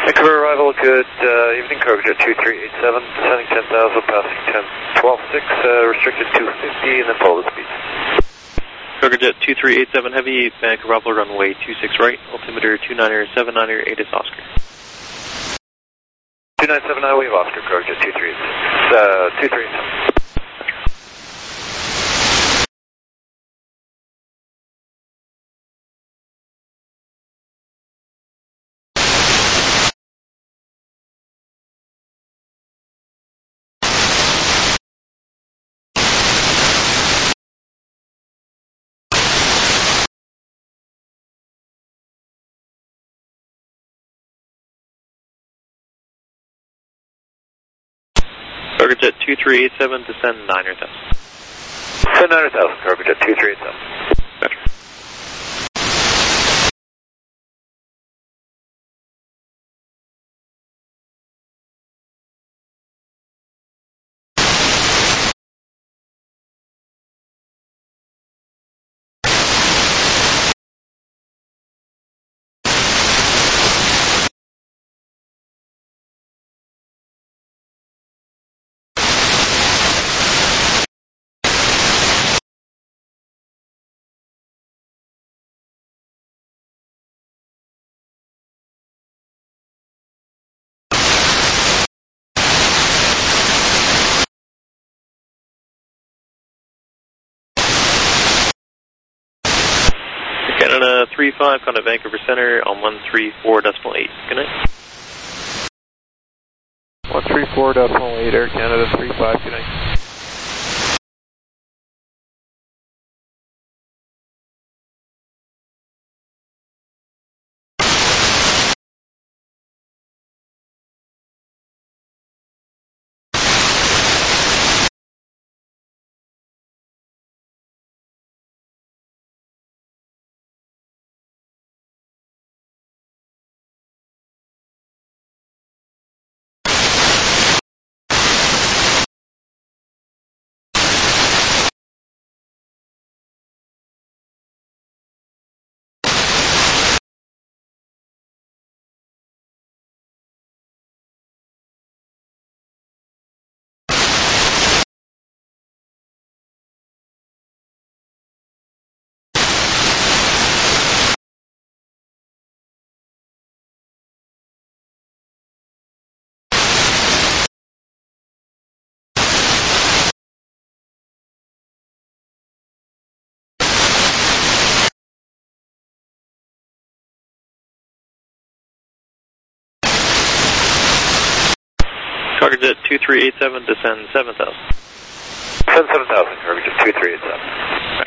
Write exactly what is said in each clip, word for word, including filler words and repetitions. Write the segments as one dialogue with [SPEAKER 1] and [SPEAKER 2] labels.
[SPEAKER 1] Vancouver arrival, good uh, evening, Cargojet two three eight seven, descending ten thousand, passing ten twelve six, uh, restricted two fifty, and then follow the speed.
[SPEAKER 2] Cargojet two three eight seven Heavy, Vancouver arrival, runway two six right, altimeter two niner seven niner eight is Oscar.
[SPEAKER 1] two nine seven nine, we have Oscar, Cargojet two three eight seven. Uh, two three eight seven.
[SPEAKER 2] Cargojet two three eight seven, descend niner thousand.
[SPEAKER 1] Descend niner thousand, Cargojet two three eight seven.
[SPEAKER 2] Gotcha. Canada three five, contact Vancouver Center on one three four decimal eight. Good night.
[SPEAKER 3] one three four decimal eight, Air Canada three five, good night.
[SPEAKER 2] Cargojet two three eight seven, descend seven thousand.
[SPEAKER 1] Descend seven thousand, Cargojet two three eight seven.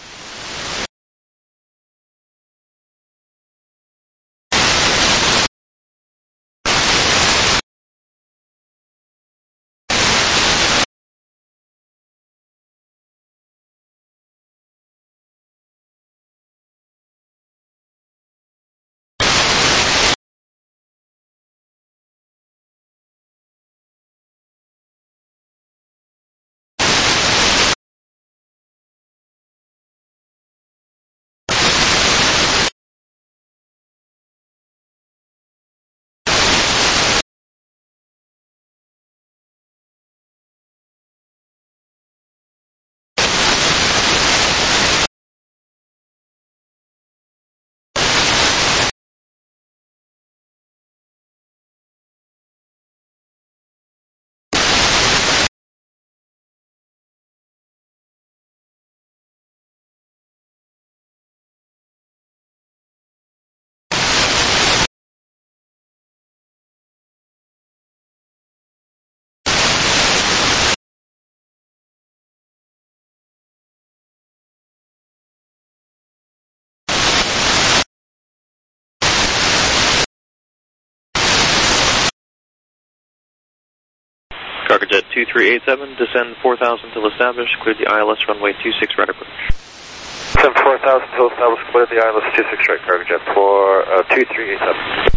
[SPEAKER 2] Cargojet two three eight seven, descend four thousand till established, clear the I L S runway two six right approach.
[SPEAKER 1] Descend four thousand till established, clear the I L S two six right, Cargojet for uh, two three eight seven.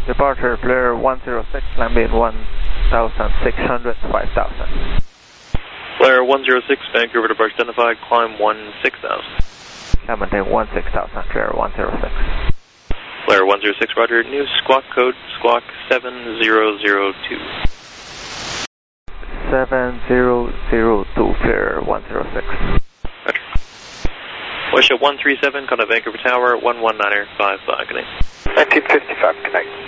[SPEAKER 3] Departure Blair one zero six, landing one thousand six hundred, five thousand.
[SPEAKER 2] Blair one zero six, Vancouver departure identified, climb one six thousand.
[SPEAKER 3] Climb maintain one six thousand, Blair one zero six.
[SPEAKER 2] Blair one zero six, roger, new squawk code, squawk seven zero zero two.
[SPEAKER 3] seven zero zero two, Blair one zero six.
[SPEAKER 2] Roger. Wisha one three seven, contact Vancouver Tower, one one niner five five, good night.
[SPEAKER 1] nineteen fifty-five, good night.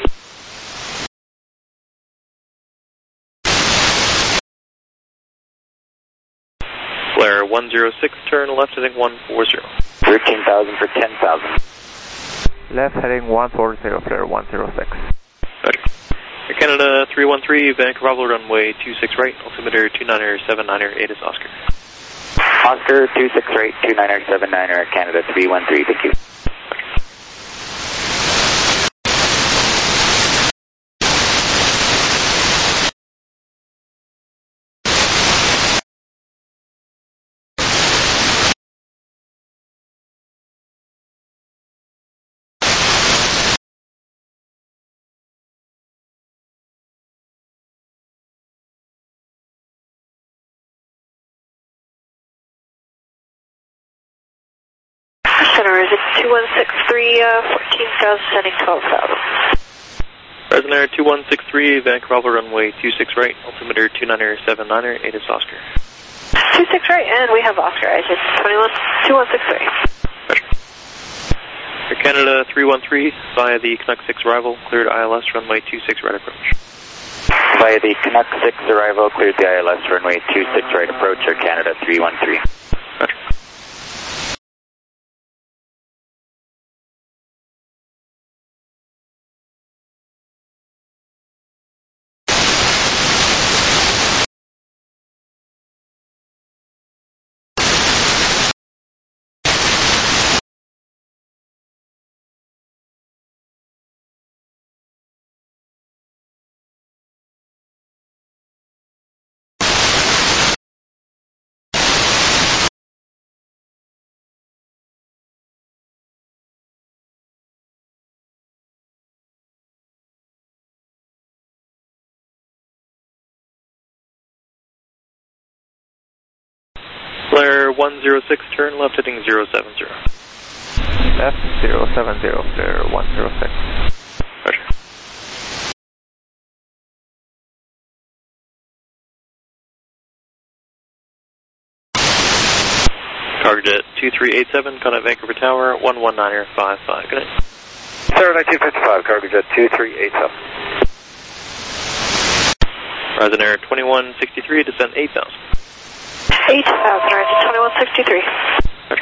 [SPEAKER 2] Blair one zero six, turn left heading one four zero.
[SPEAKER 1] thirteen thousand for ten thousand.
[SPEAKER 3] Left heading one four zero, Blair one zero six.
[SPEAKER 2] Roger. Air Canada three one three, Vancouver Bravo runway two six right, altimeter two niner seven niner, eight is Oscar.
[SPEAKER 1] Oscar two six right, two niner seven niner, Air Canada three one three, thank you.
[SPEAKER 4] Center, is it two one six three, uh, fourteen thousand, sending twelve thousand.
[SPEAKER 2] Resonator two one six three, Vancouver Bravo runway two six right, altimeter two niner seven niner, eight is Oscar.
[SPEAKER 4] two six right, and we have Oscar, I just twenty-one, two one six three.
[SPEAKER 2] Air Canada three one three, via the Canuck six arrival, cleared I L S runway two six right approach.
[SPEAKER 1] Via the Canuck six arrival, cleared the I L S runway two six right approach, Air Canada three one three.
[SPEAKER 2] Roger. Blair one zero six, turn left heading zero seven zero.
[SPEAKER 3] Left zero seven zero, Blair one zero six.
[SPEAKER 2] Roger. Target two three eight seven, contact Vancouver Tower, one one niner five five, good night.
[SPEAKER 1] Sir, nineteen fifty-five, cargo jet two three eight seven.
[SPEAKER 2] Horizon Air twenty-one sixty-three, descend eight thousand.
[SPEAKER 4] eight thousand, Horizon twenty-one sixty-three.
[SPEAKER 2] Roger.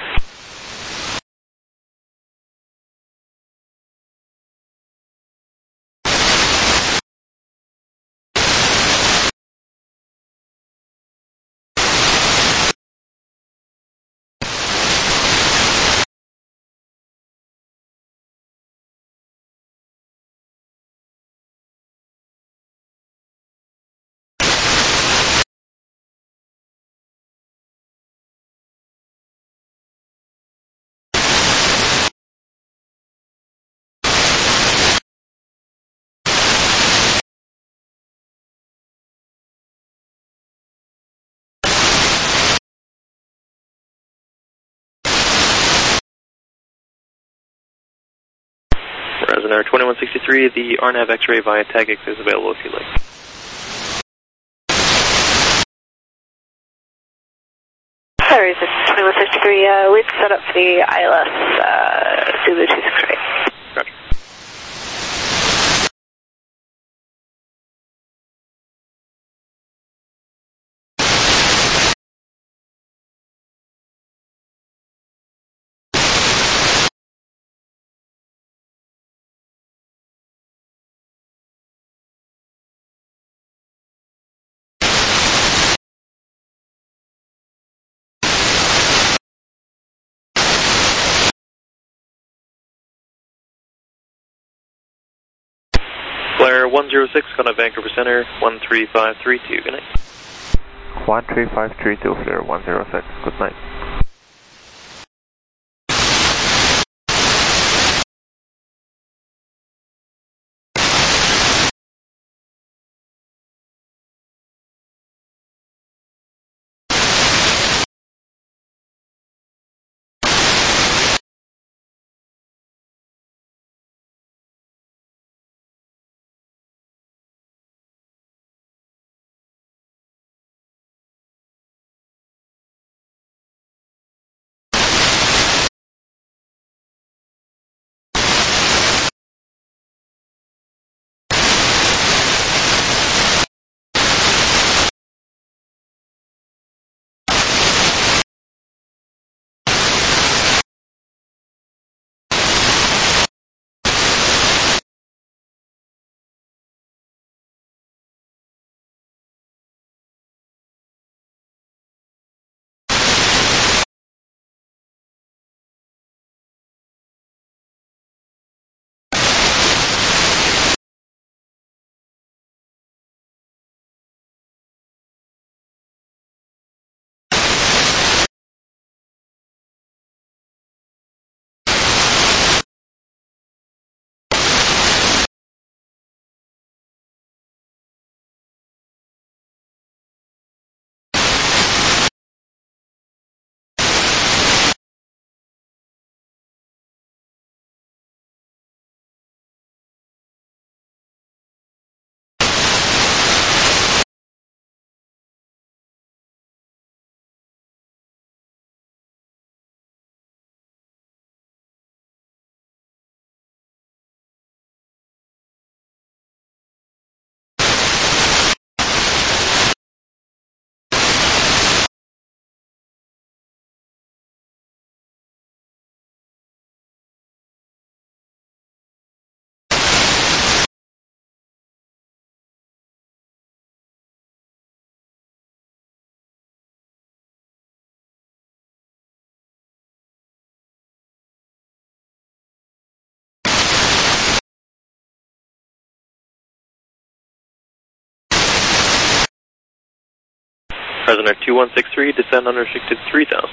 [SPEAKER 2] Horizon Air twenty-one sixty-three, the R NAV X-ray via TAGIX is available if you'd like.
[SPEAKER 4] Sorry, is it twenty-one sixty-three, uh, we've set up for the I L S, uh, Zulu two six right.
[SPEAKER 2] Roger. Blair one zero six, contact Vancouver Center, one three five three two, good night.
[SPEAKER 3] one three five three two, Blair one zero six, good night.
[SPEAKER 2] President two one six three, descend unrestricted three thousand.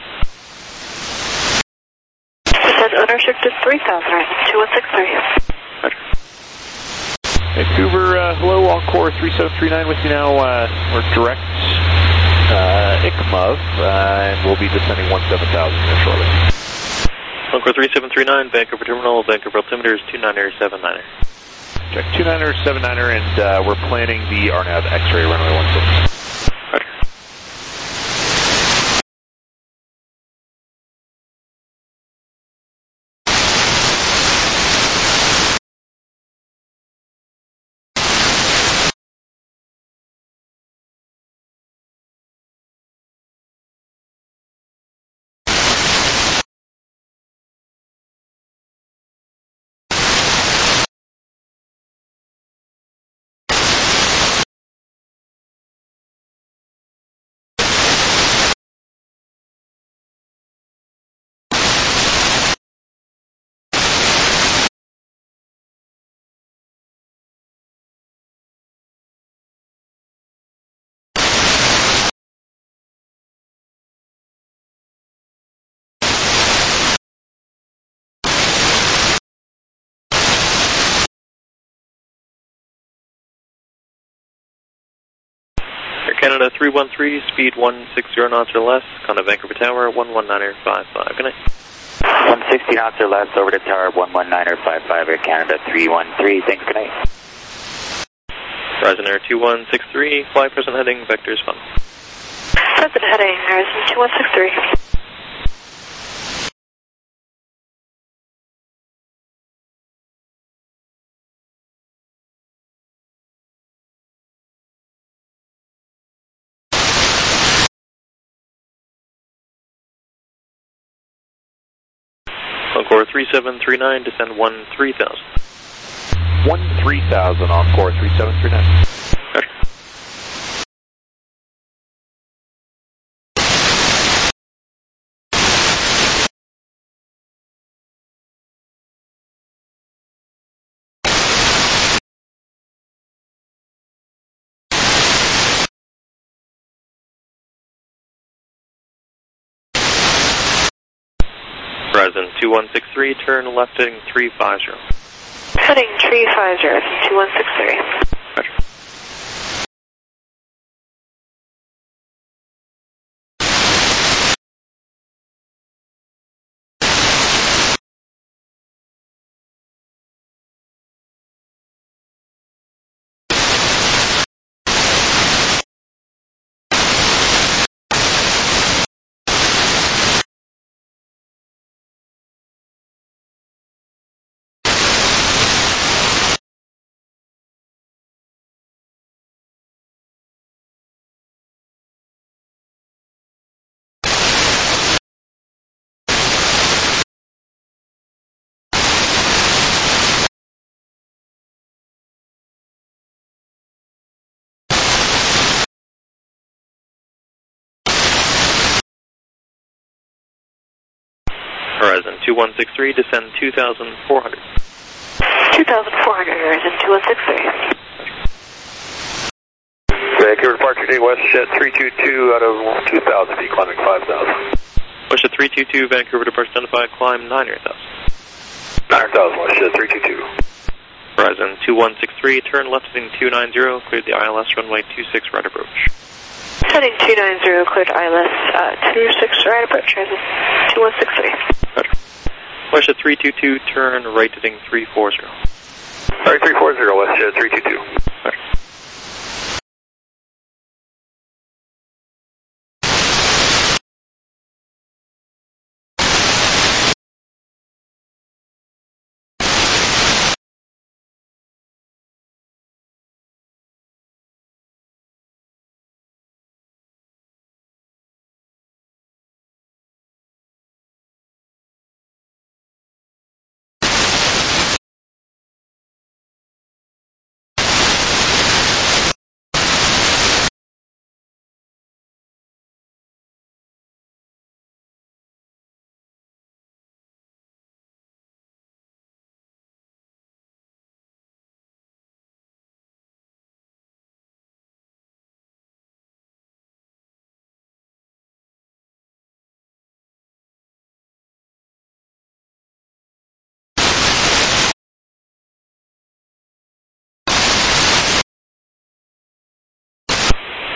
[SPEAKER 4] Descend unrestricted three thousand, right, two one six three.
[SPEAKER 2] Roger.
[SPEAKER 5] Vancouver, uh, hello, Encore three seven three nine with you now. Uh, we're direct uh, I C M O V, uh, and we'll be descending one seven thousand here shortly.
[SPEAKER 2] Encore three seven three nine, Vancouver Terminal, Vancouver altimeter is two niner seven niner.
[SPEAKER 5] Check two niner seven niner, and uh, we're planning the R NAV X-ray runway one six.
[SPEAKER 2] Roger. Air Canada three one three, speed one sixty knots or less, contact Vancouver Tower, one one niner five five. Good night.
[SPEAKER 6] one sixty knots or less, over to Tower, one one niner five five, Air Canada three one three, thanks, good night.
[SPEAKER 2] Horizon Air two one six three, fly present heading, vectors funnel.
[SPEAKER 4] Present heading, Horizon two one six three.
[SPEAKER 2] Encore three seven three nine, descend one three thousand.
[SPEAKER 5] one three thousand, Encore three seven three nine.
[SPEAKER 2] Roger. Horizon two one six three, turn left heading three five zero.
[SPEAKER 4] Heading three five zero, two one six three.
[SPEAKER 2] Roger. Horizon two one six three, descend two thousand four hundred.
[SPEAKER 4] two thousand four hundred, Horizon two one six three.
[SPEAKER 1] Vancouver departure day WestJet three two two out of two thousand feet, climbing five thousand.
[SPEAKER 2] WestJet three two two, Vancouver departure identified, climb nine thousand.
[SPEAKER 1] nine thousand, WestJet three two two.
[SPEAKER 2] Horizon two one six three, turn left heading two nine zero, cleared the I L S runway two six right approach.
[SPEAKER 4] Heading two nine zero, cleared I L S, uh, two six right approach, Horizon two one six three.
[SPEAKER 2] Roger. WestJet three two two, turn right heading three four zero.
[SPEAKER 1] Sorry, three four zero, WestJet three two two.
[SPEAKER 2] Roger.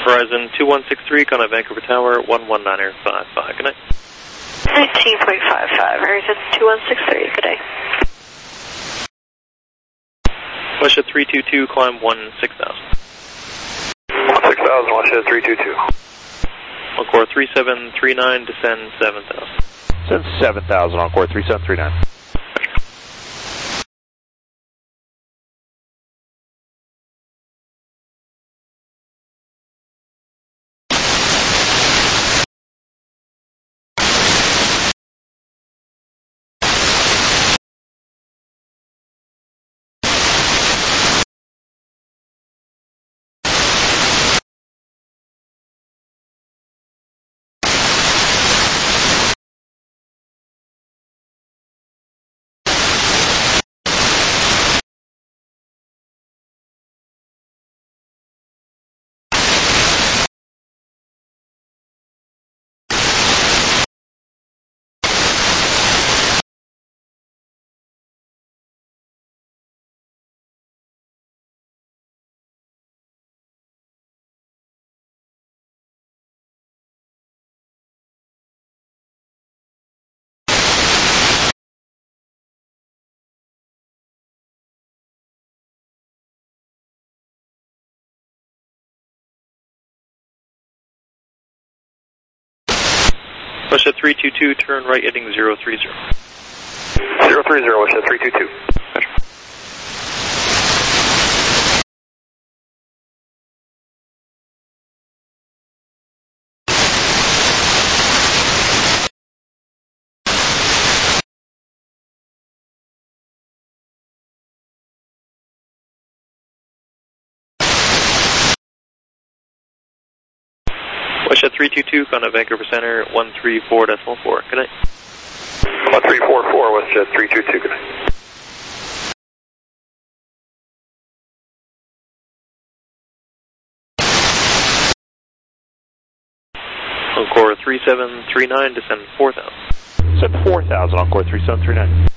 [SPEAKER 2] Verizon two one six three, Contact Vancouver Tower, one one niner five five. Good night.
[SPEAKER 4] nineteen point five five, Verizon two one six three, good day.
[SPEAKER 2] Westjet three two two, climb one six thousand.
[SPEAKER 1] six thousand, Westjet three two two.
[SPEAKER 2] Encore three seven three nine, descend seven thousand.
[SPEAKER 5] Descend seven thousand, Encore three seven three nine.
[SPEAKER 2] Westjet three two two, turn right heading zero three zero.
[SPEAKER 1] zero three zero, Westjet three two two.
[SPEAKER 2] Westjet three two two, Contact Vancouver Center, one three four decimal four. Good night.
[SPEAKER 1] one three four four, Westjet three two two, good night.
[SPEAKER 2] Encore three seven three nine, descend four thousand.
[SPEAKER 5] Descend four thousand, Encore three seven three nine.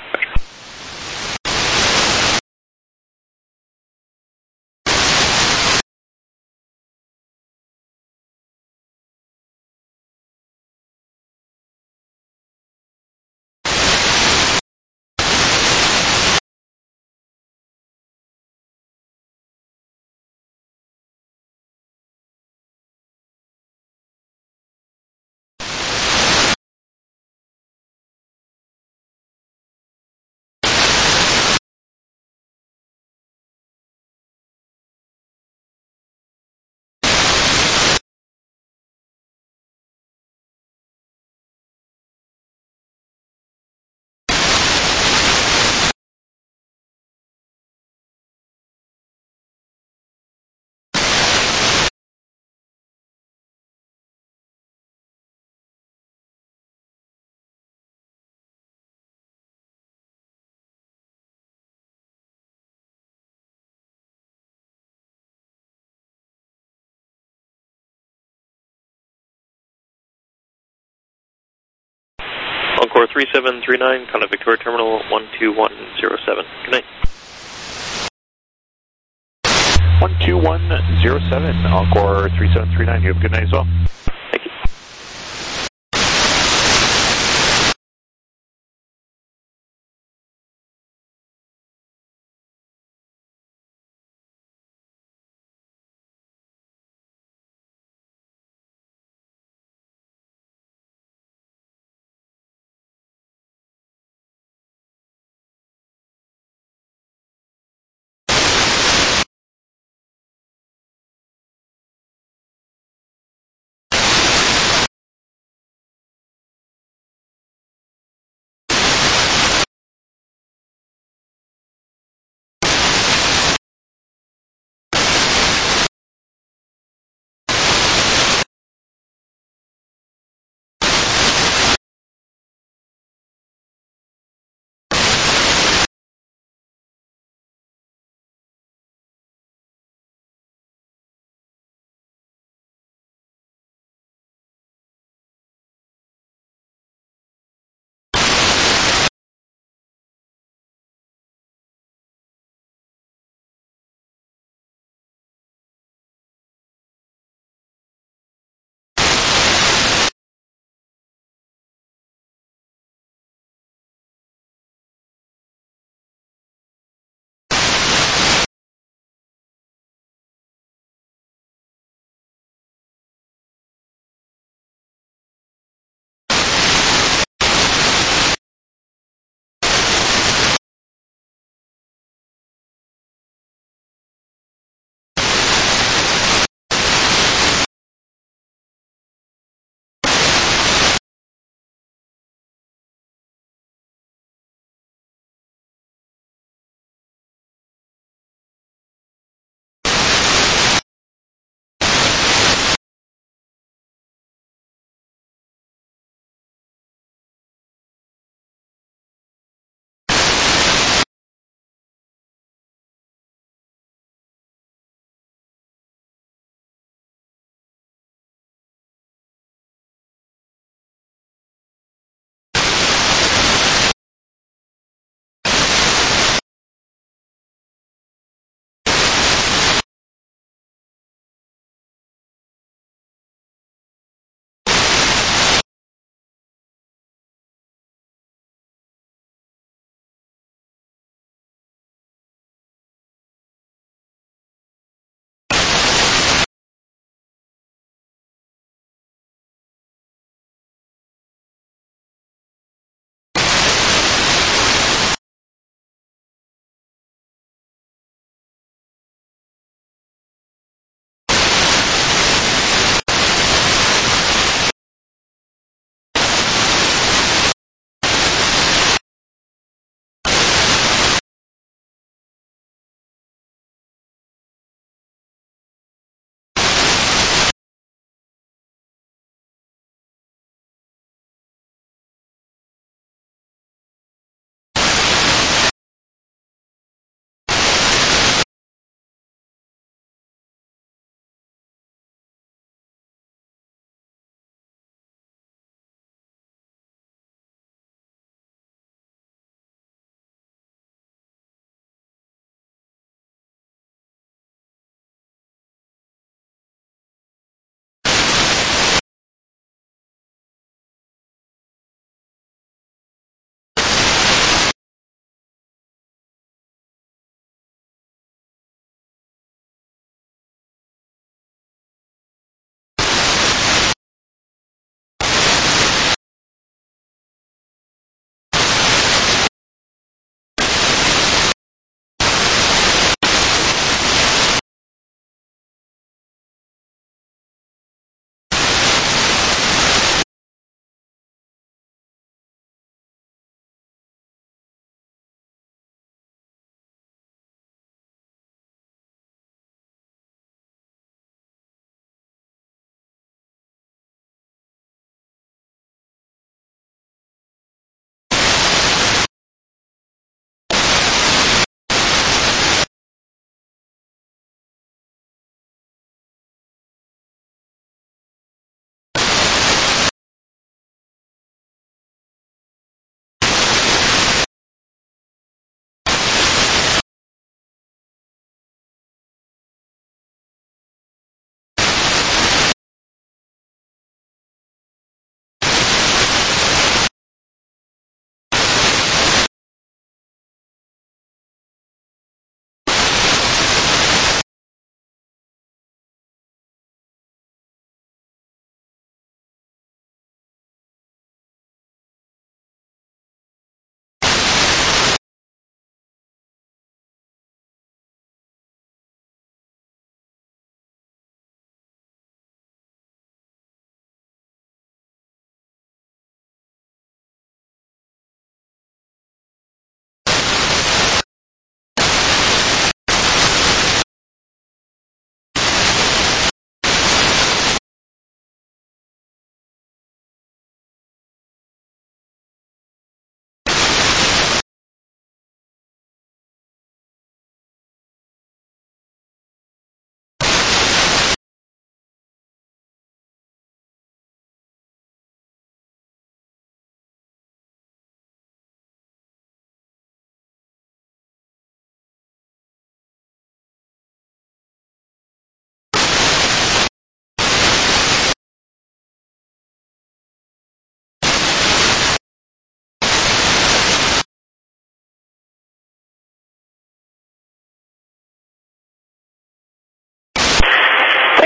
[SPEAKER 2] Encore three seven three nine, Contact Victoria Terminal, one two one zero seven. Good night.
[SPEAKER 5] one two one zero seven, Encore three seven three nine. You have a good night as well.
[SPEAKER 2] Thank you.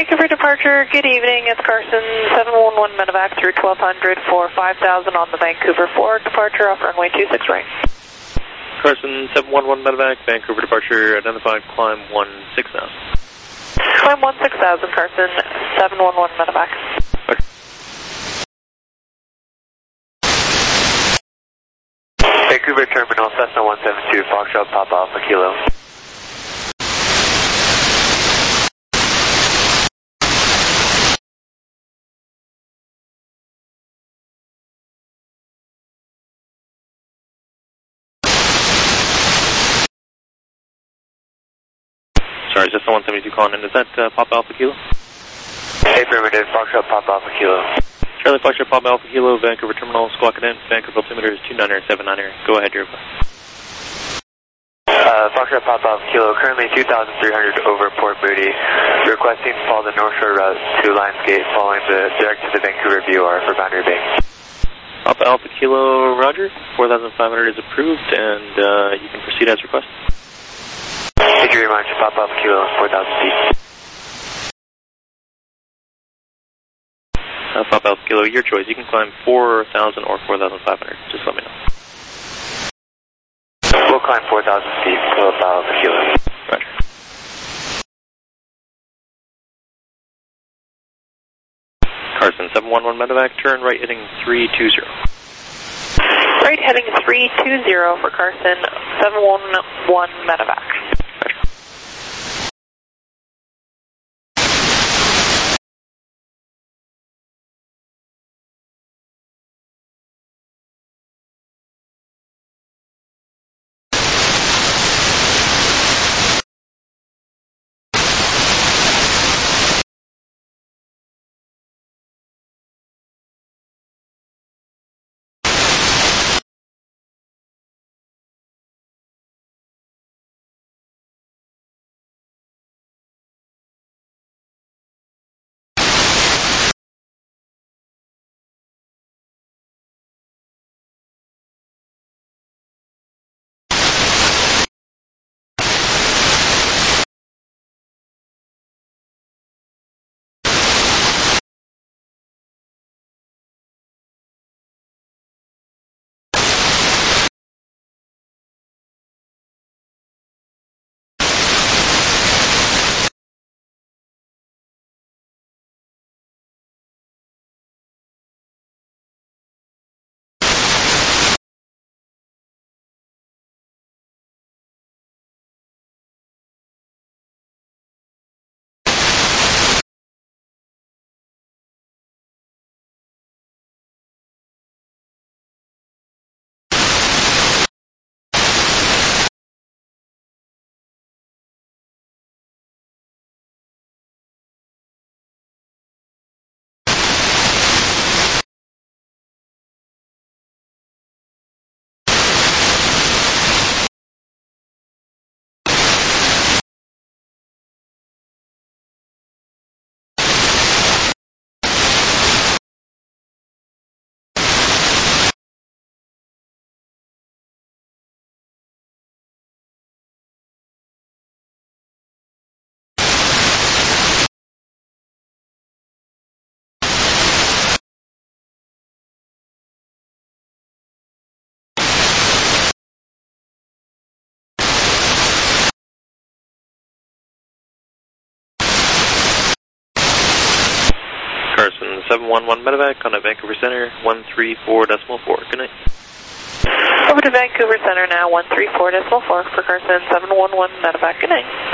[SPEAKER 4] Thank you for departure. Good evening. It's Carson, seven one one medevac through twelve hundred for five thousand on the Vancouver four. Departure off runway two six right.
[SPEAKER 2] Carson, seven one one medevac, Vancouver departure, identified climb one six thousand.
[SPEAKER 4] Climb one six thousand, Carson, seven one one medevac.
[SPEAKER 2] Okay.
[SPEAKER 1] Vancouver Terminal, Cessna one seven two, Foxtrot Papa Alpha Kilo.
[SPEAKER 2] Sorry, Cessna one seventy-two calling in. Is that uh, Papa Alpha Kilo?
[SPEAKER 1] Affirmative, Foxtrot Papa Alpha Kilo.
[SPEAKER 2] Charlie Foxtrot Papa Alpha Kilo, Vancouver Terminal, squawking in. Vancouver altimeter is two niner seven niner. Go ahead, your request.
[SPEAKER 1] Uh, Foxtrot Papa Alpha Kilo, currently two thousand three hundred over Port Moody. Requesting to follow the North Shore route to Lions Gate, following the direct to the Vancouver V O R for Boundary Bay.
[SPEAKER 2] Papa Alpha Kilo, Roger. four thousand five hundred is approved, and uh, you can proceed as requested.
[SPEAKER 1] Thank you very much, Papa Alpha Kilo, four thousand feet.
[SPEAKER 2] Uh, Papa Alpha Kilo, your choice. You can climb four thousand or four thousand five hundred. Just let me know.
[SPEAKER 1] We'll climb four thousand feet, Papa Alpha Kilo.
[SPEAKER 2] Roger. Carson, seven one one medevac, turn right heading three two zero.
[SPEAKER 4] Right heading three two zero for Carson, seven one one medevac.
[SPEAKER 2] Carson, seven one one medevac, contact Vancouver Center, one three four decimal four. Good night.
[SPEAKER 4] Over to Vancouver Center now, one three four decimal four for Carson, seven one one medevac. Good night.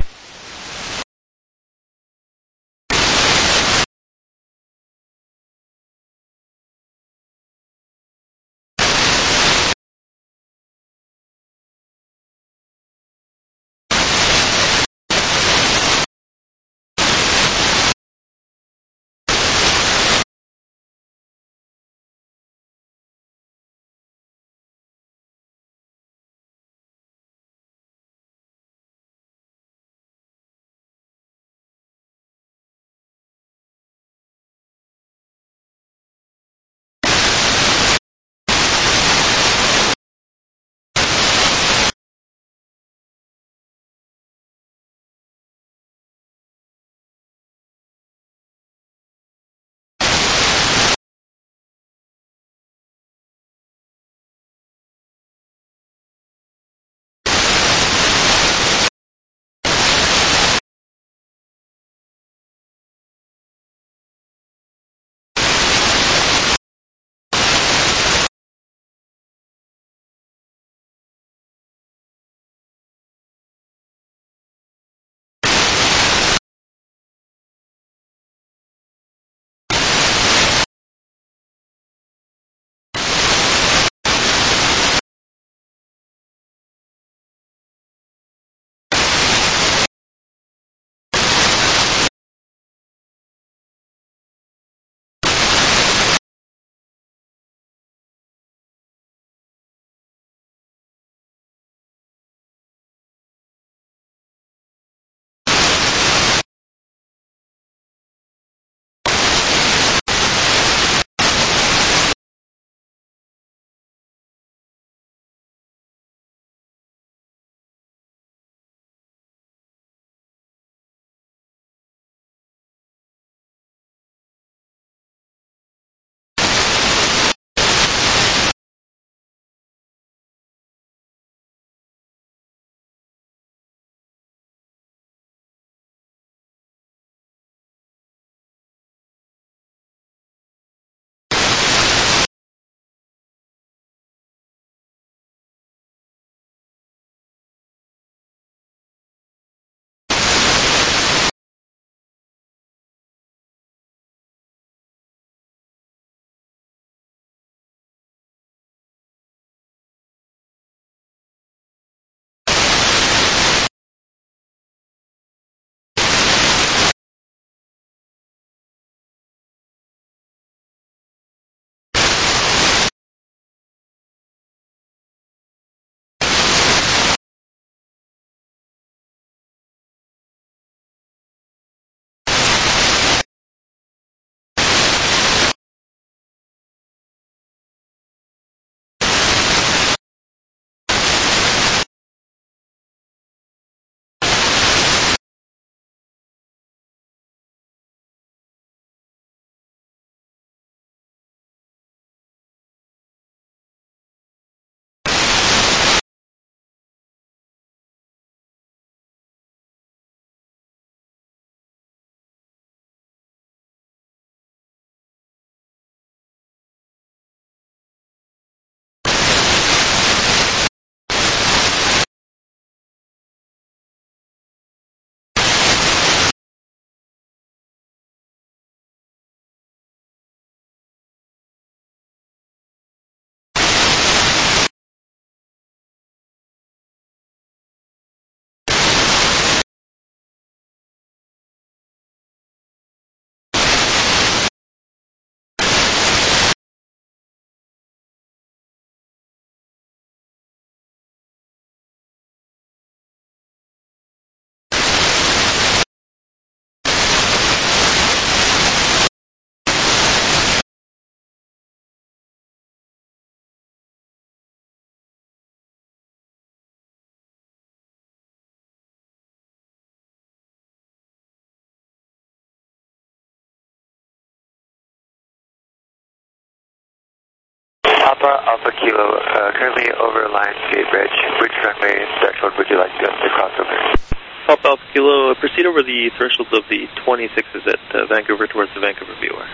[SPEAKER 1] Papa Alpha Kilo, uh, currently over Lionsgate Bridge. Which runway threshold would you like us to cross over?
[SPEAKER 2] Papa Alpha Kilo, proceed over the thresholds of the twenty-sixes at uh, Vancouver towards the Vancouver viewer.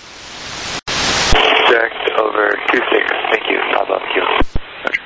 [SPEAKER 1] Direct over two six. Thank you, Papa Alpha Kilo.
[SPEAKER 2] Roger.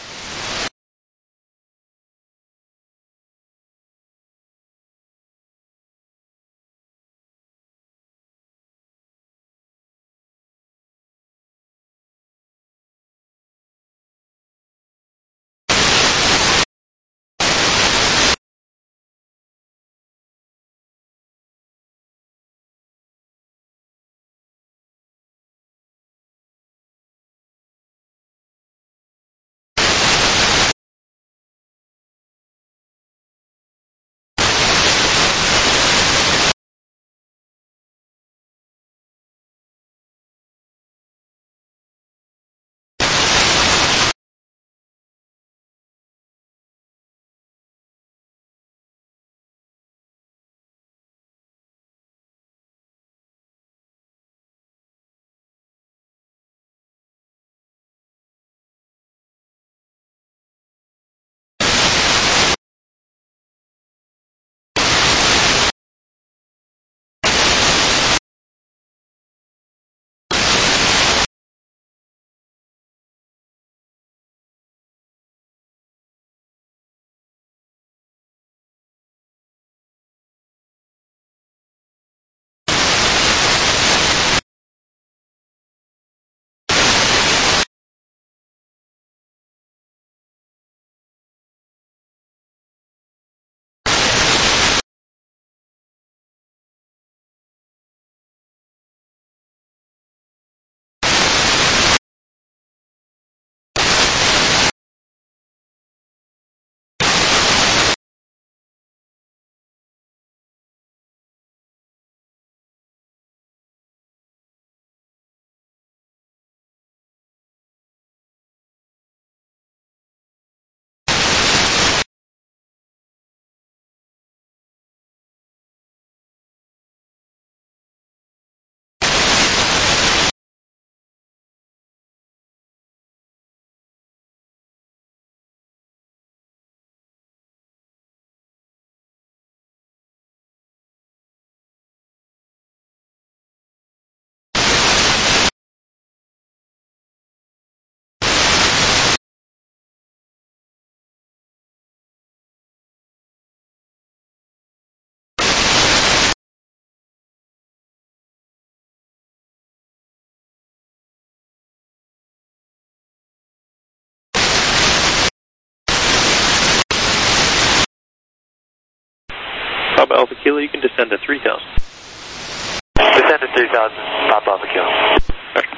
[SPEAKER 2] Papa Alpha Kilo, you can descend to three thousand.
[SPEAKER 1] Descend to three thousand, Papa Alpha Kilo.
[SPEAKER 2] Roger.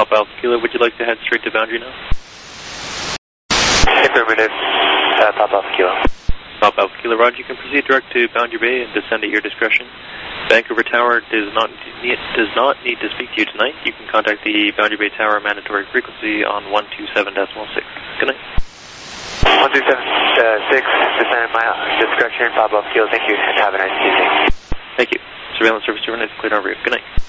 [SPEAKER 2] Papa Alpha Kilo, would you like to head straight to boundary now?
[SPEAKER 1] Affirmative, uh, Papa Alpha Kilo.
[SPEAKER 2] Papa Alpha Kilo, Roger, you can proceed direct to Boundary Bay and descend at your discretion. Vancouver Tower does not need, does not need to speak to you tonight. You can contact the Boundary Bay Tower mandatory frequency on one two seven point six. Good night.
[SPEAKER 1] one two seven point six, descend at my discretion, Papa Alpha Kilo, thank you, and have a nice evening.
[SPEAKER 2] Thank you. Surveillance service to is cleared over you. Good night.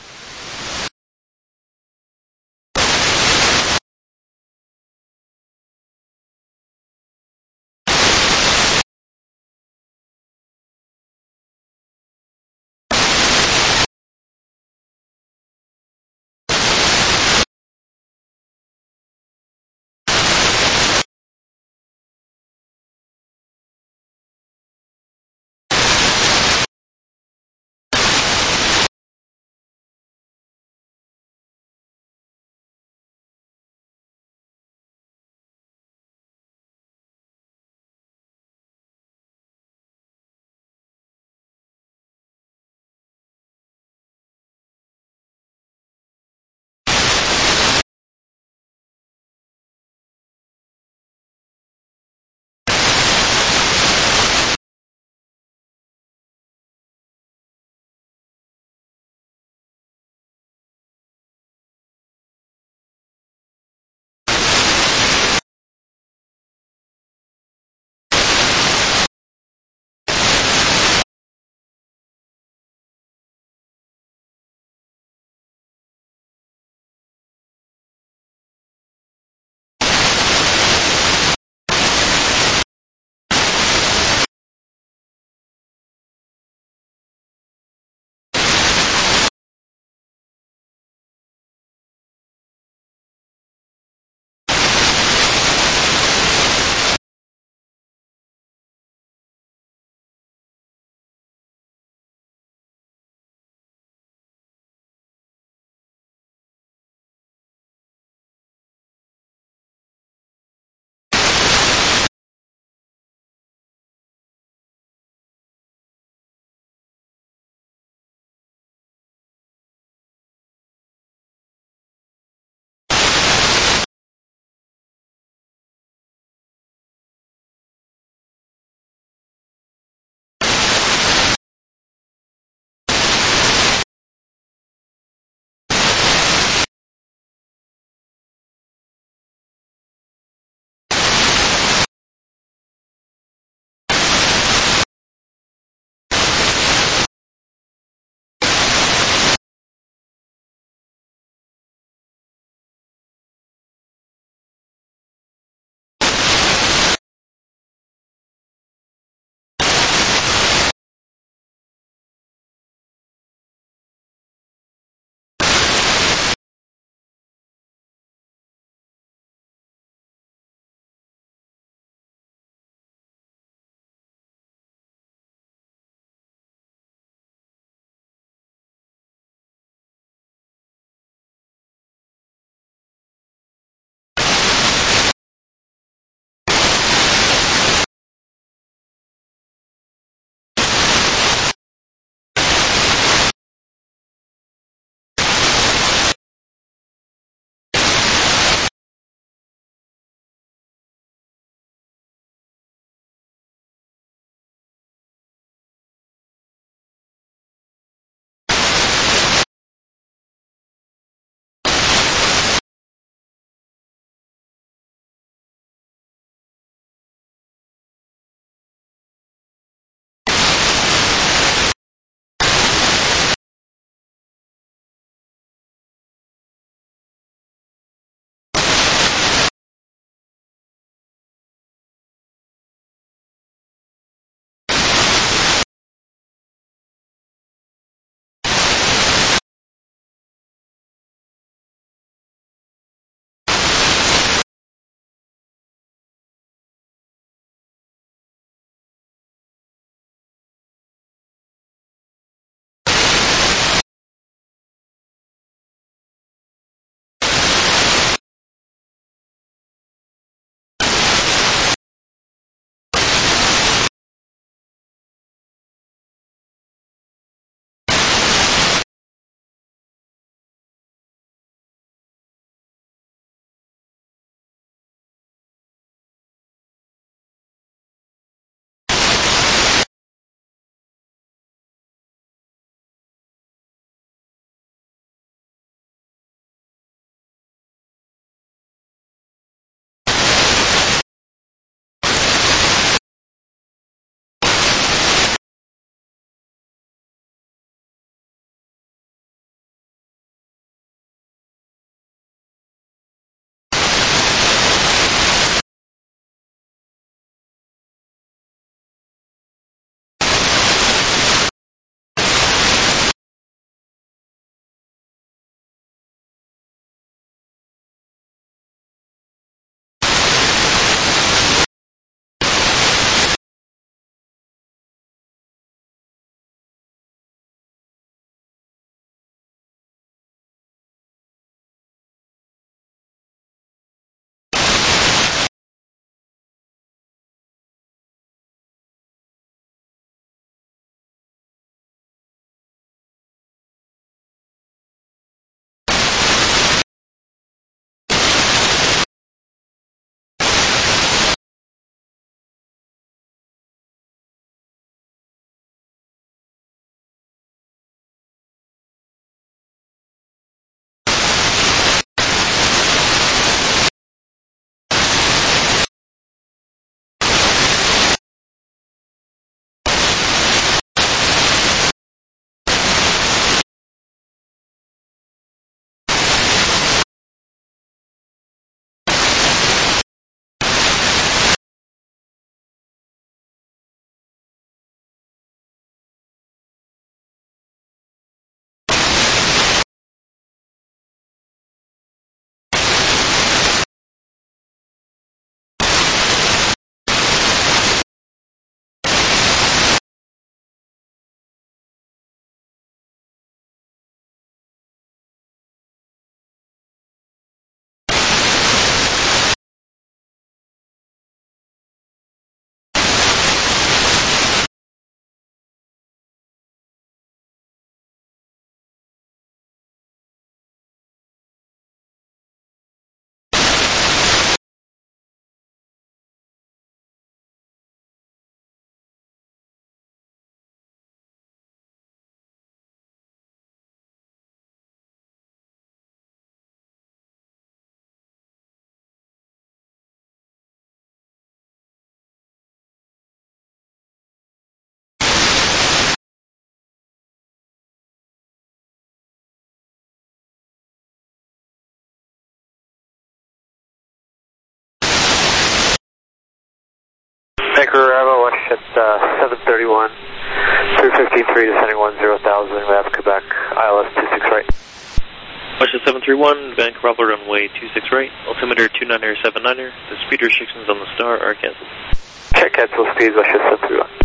[SPEAKER 1] Vancouver Bravo, WestJet uh, seven thirty-one, three fifteen three descending one zero thousand, we have Quebec, I L S two six right.
[SPEAKER 2] WestJet seven three one, Vancouver Bravo runway two six right, altimeter two niner seven niner, the speed restrictions on the Star are cancelled.
[SPEAKER 1] Check cancel speeds, WestJet seven three one.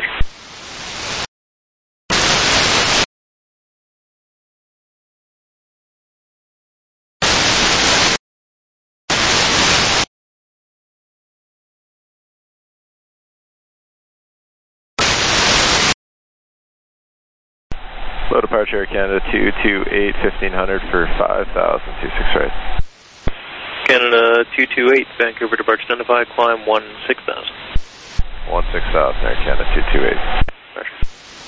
[SPEAKER 7] Low departure Air Canada two two eight, fifteen hundred for five thousand, two six right.
[SPEAKER 2] Canada two two eight, Vancouver departure identified, climb one six thousand.
[SPEAKER 7] one six thousand Air Canada two two eight.
[SPEAKER 2] Roger.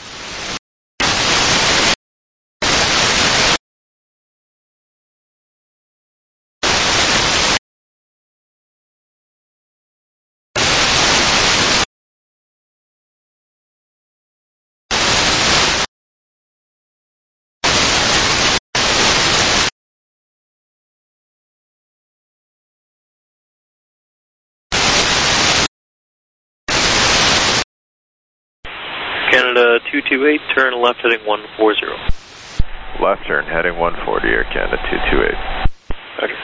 [SPEAKER 2] Canada two two eight, turn left heading one four zero.
[SPEAKER 7] Left turn heading one forty Air Canada two two eight.
[SPEAKER 2] Roger.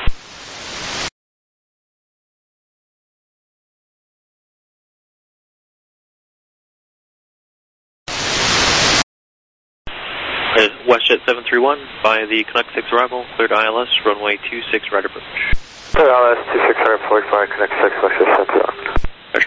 [SPEAKER 2] WestJet seven three one, by the Connect six arrival, cleared I L S, runway two six right approach.
[SPEAKER 1] Clear I L S two six right forty-five, Connect six, WestJet seven three one.
[SPEAKER 2] Roger.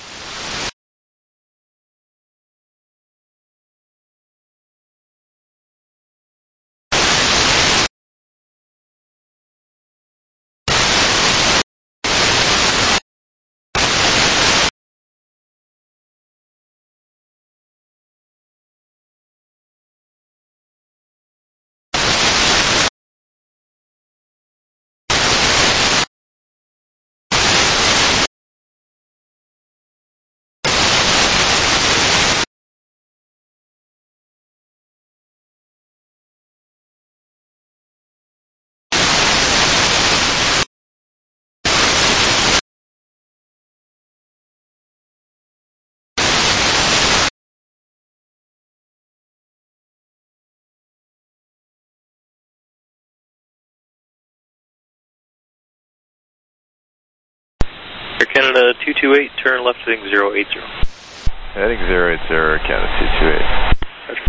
[SPEAKER 2] Air Canada two two eight, turn left heading zero eight zero.
[SPEAKER 7] Heading zero eight zero Air Canada two two eight.
[SPEAKER 2] Roger.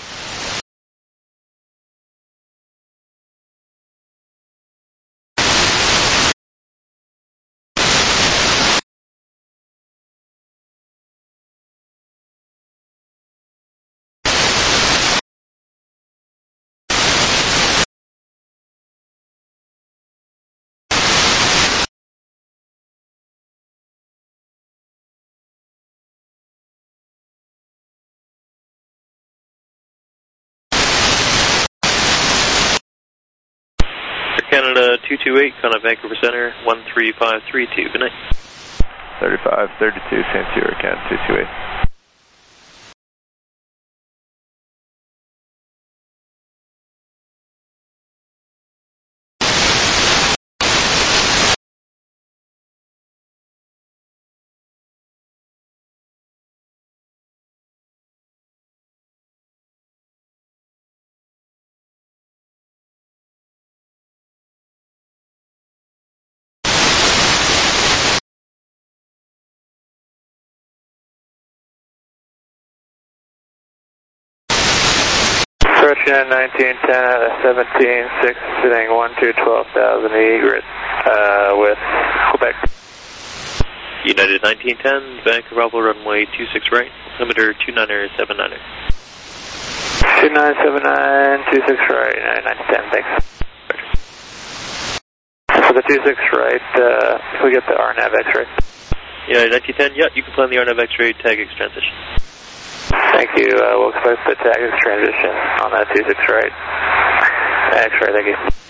[SPEAKER 2] Canada two two eight, Contact Vancouver Center, one three five three two. Good night.
[SPEAKER 7] thirty-five thirty-two, same to you, Air Canada two two eight.
[SPEAKER 1] Stretching nineteen ten out of seventeen six, sitting one two twelve thousand egret uh, with Quebec.
[SPEAKER 2] United nineteen ten, Vancouver Bravo runway two six right, altimeter two niner seven niner.
[SPEAKER 1] two nine seven nine, two six right, nine nine ten, thanks. For the two six right, uh, if we get the R NAV X-ray.
[SPEAKER 2] United nineteen ten, yeah, you can plan the R NAV X-ray tag X transition.
[SPEAKER 1] Thank you. Uh, we'll expect the tag X transition on that two six right. X-ray, thank you.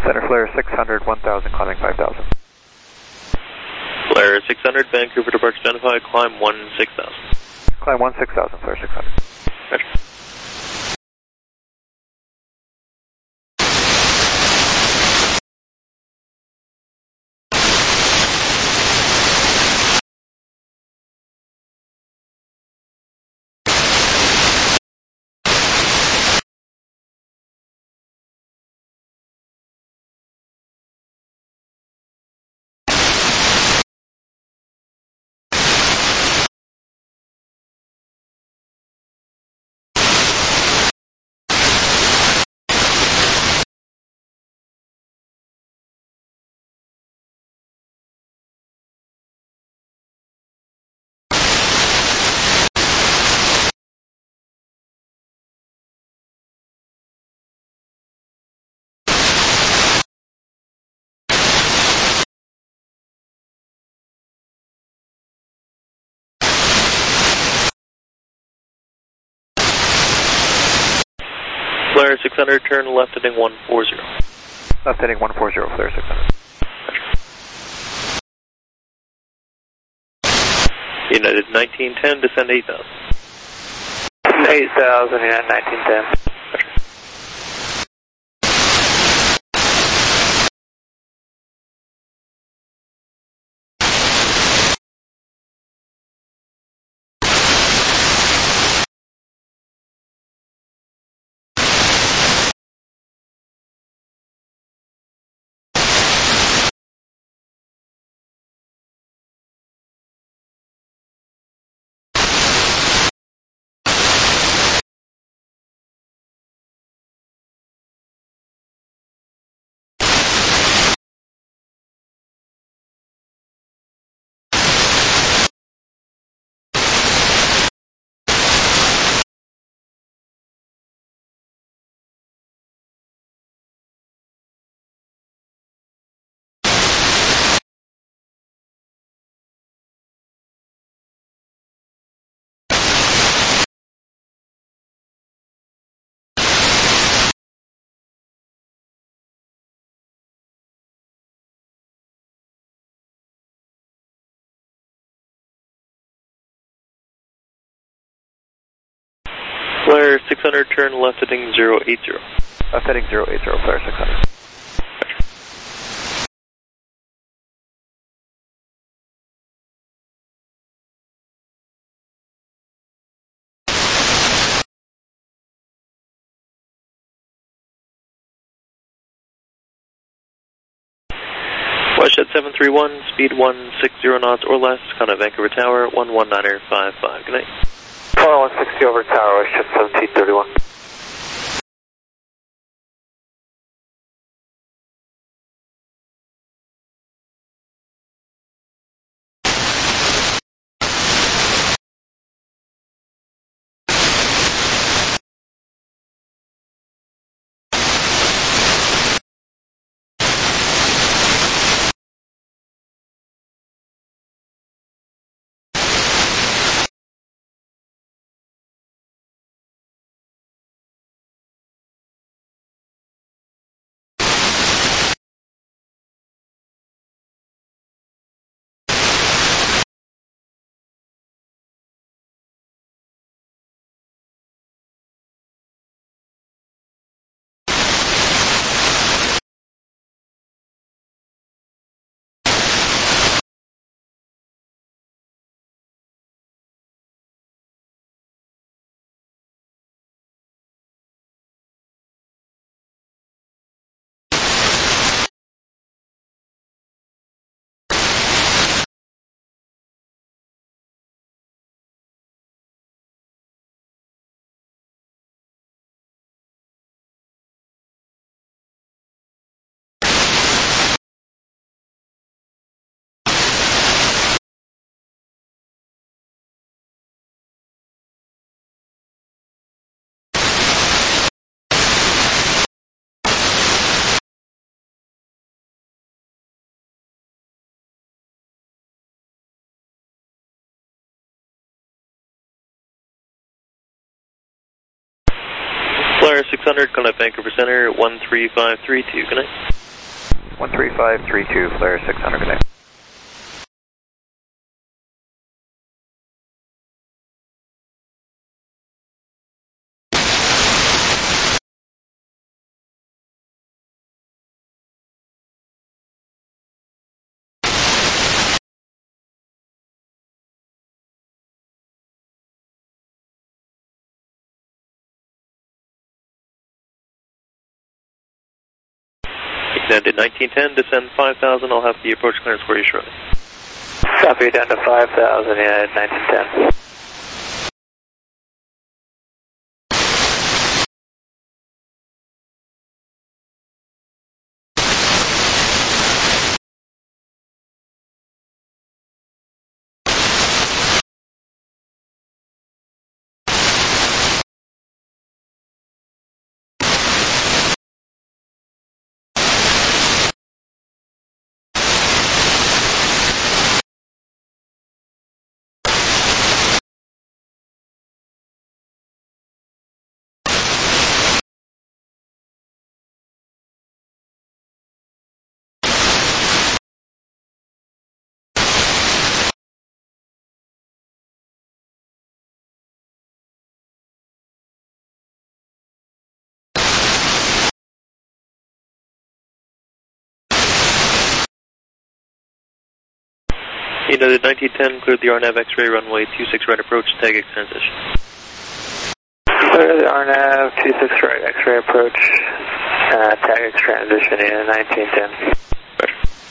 [SPEAKER 3] Center Flare six hundred, one thousand, climbing five thousand.
[SPEAKER 2] Flare six hundred, Vancouver departure identified, climb one six thousand.
[SPEAKER 3] Climb one six thousand, Flare six hundred.
[SPEAKER 2] Roger. Flare six hundred, turn left heading one four zero.
[SPEAKER 3] Left heading one four zero, Flare six hundred.
[SPEAKER 2] United nineteen ten, descend eight thousand.
[SPEAKER 1] eight thousand, United nineteen ten.
[SPEAKER 2] Flare six hundred, turn left heading zero eight zero.
[SPEAKER 3] Left heading zero eight zero, Flare six hundred.
[SPEAKER 2] WestJet seven three one, speed one six zero knots or less, contact Vancouver Tower, one one niner five five. Good night.
[SPEAKER 1] Tower one sixty over Tower, WestJet seventeen thirty-one.
[SPEAKER 2] Flyer six hundred, contact Vancouver Center, one three five three two. Good night.
[SPEAKER 3] one three five three two, flare six hundred, good night.
[SPEAKER 2] Extended nineteen ten, descend five thousand, I'll have the approach clearance for you shortly.
[SPEAKER 1] Copy, down to five thousand, yeah, nineteen ten.
[SPEAKER 2] United nineteen ten, cleared the R N A V X-ray runway two six right approach, tag X transition.
[SPEAKER 1] Clear the R N A V two six right X-ray approach, uh, tag X transition in nineteen ten.
[SPEAKER 2] Roger.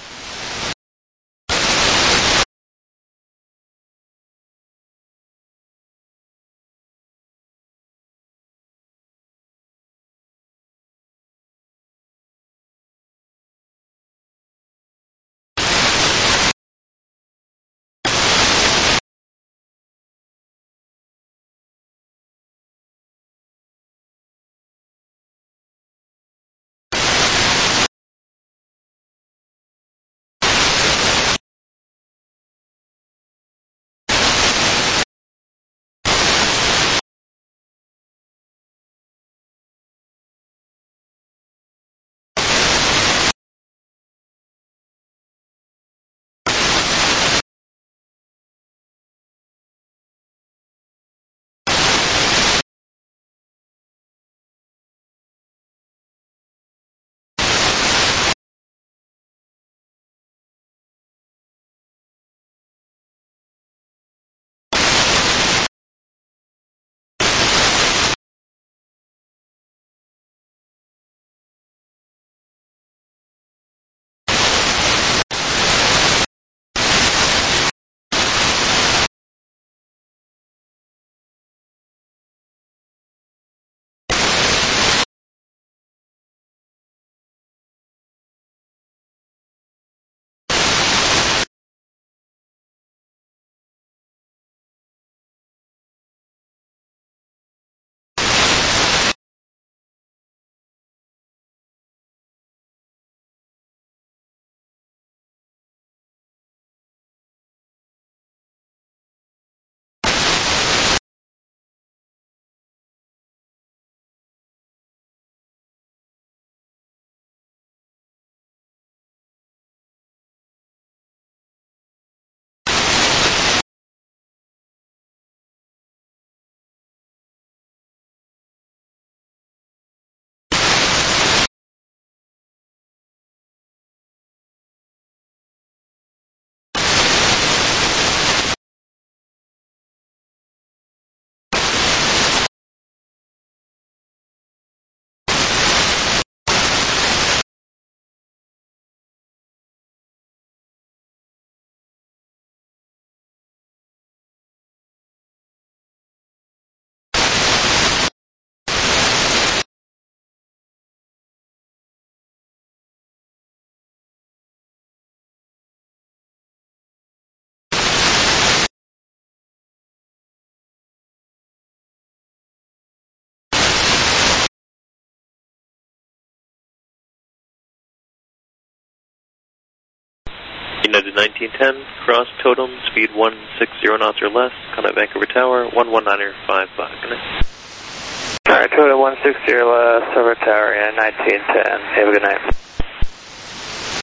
[SPEAKER 2] United nineteen ten, cross totem, speed one six zero knots or less, contact Vancouver Tower, one one niner five five. Good night.
[SPEAKER 1] Alright, totem one six zero less, over tower in nineteen ten. Have a good night.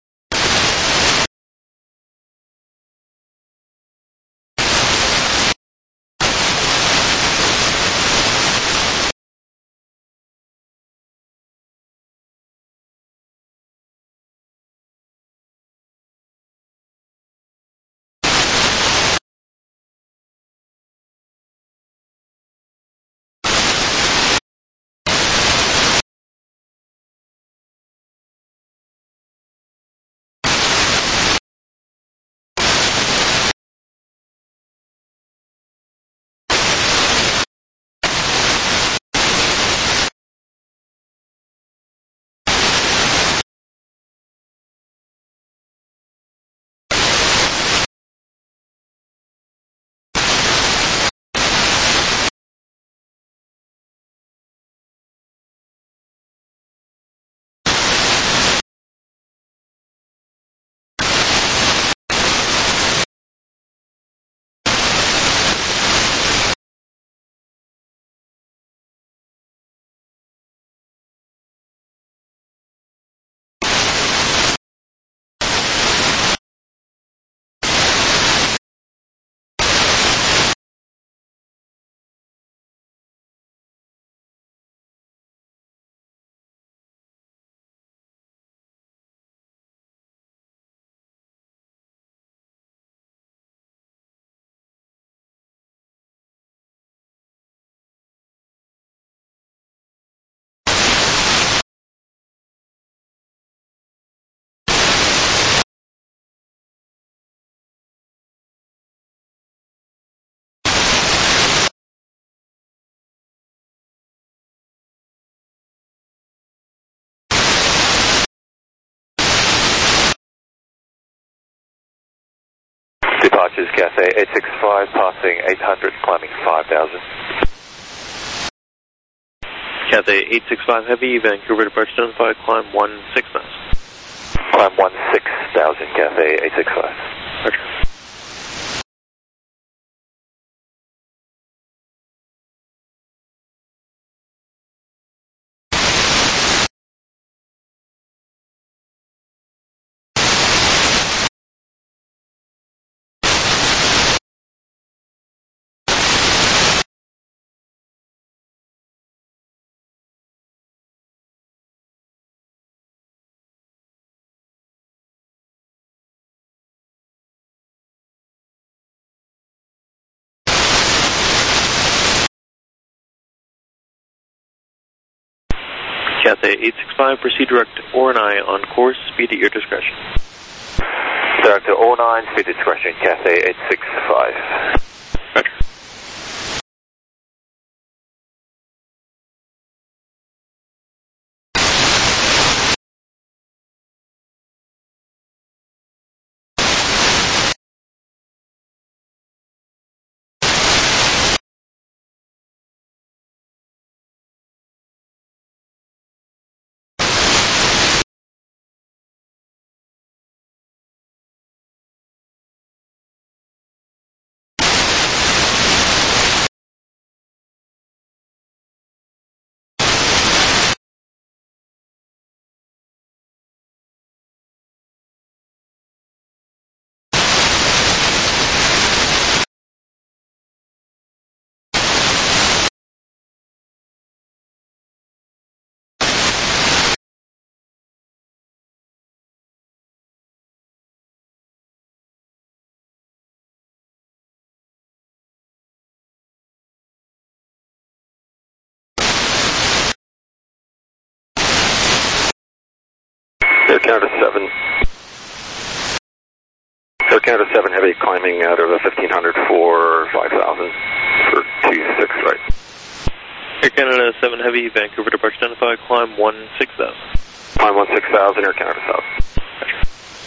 [SPEAKER 1] departures, Cathay eight six five, passing eight hundred, climbing five thousand.
[SPEAKER 2] Cathay eight six five Heavy, Vancouver departure identified, climb one six thousand.
[SPEAKER 1] Climb one six thousand, Cathay eight six five.
[SPEAKER 2] Roger. Cathay eight six five, proceed direct to Ornai on course, speed at your discretion.
[SPEAKER 1] Direct to Ornai, speed at discretion, Cathay eight six five.
[SPEAKER 2] Roger.
[SPEAKER 1] Air Canada seven. Air Canada seven Heavy, climbing out of the fifteen hundred for five thousand for two six right.
[SPEAKER 2] Air Canada seven Heavy, Vancouver departure identified, climb one six thousand.
[SPEAKER 1] Climb one six thousand, Air Canada seven.
[SPEAKER 2] Roger.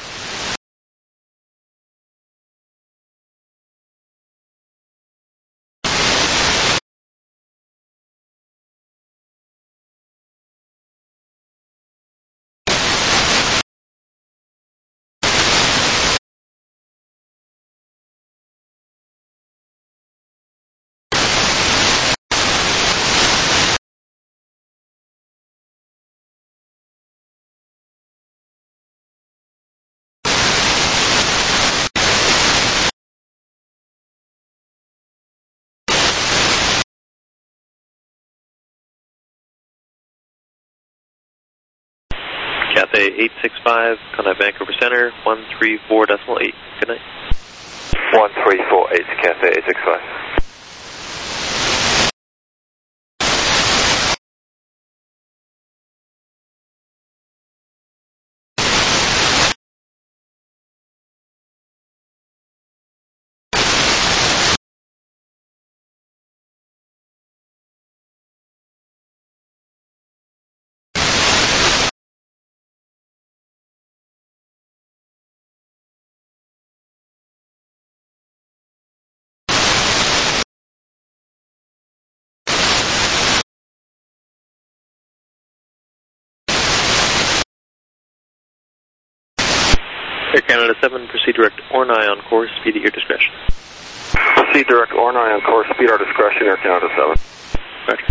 [SPEAKER 2] Cathay eight six five, contact Vancouver Center, one three four decimal eight. Good night.
[SPEAKER 1] one three four eight, Cathay eight six five.
[SPEAKER 2] Air Canada seven, proceed direct Ornai on course, speed at your discretion.
[SPEAKER 1] Proceed direct Ornai on course, speed our discretion, Air Canada seven.
[SPEAKER 2] Roger.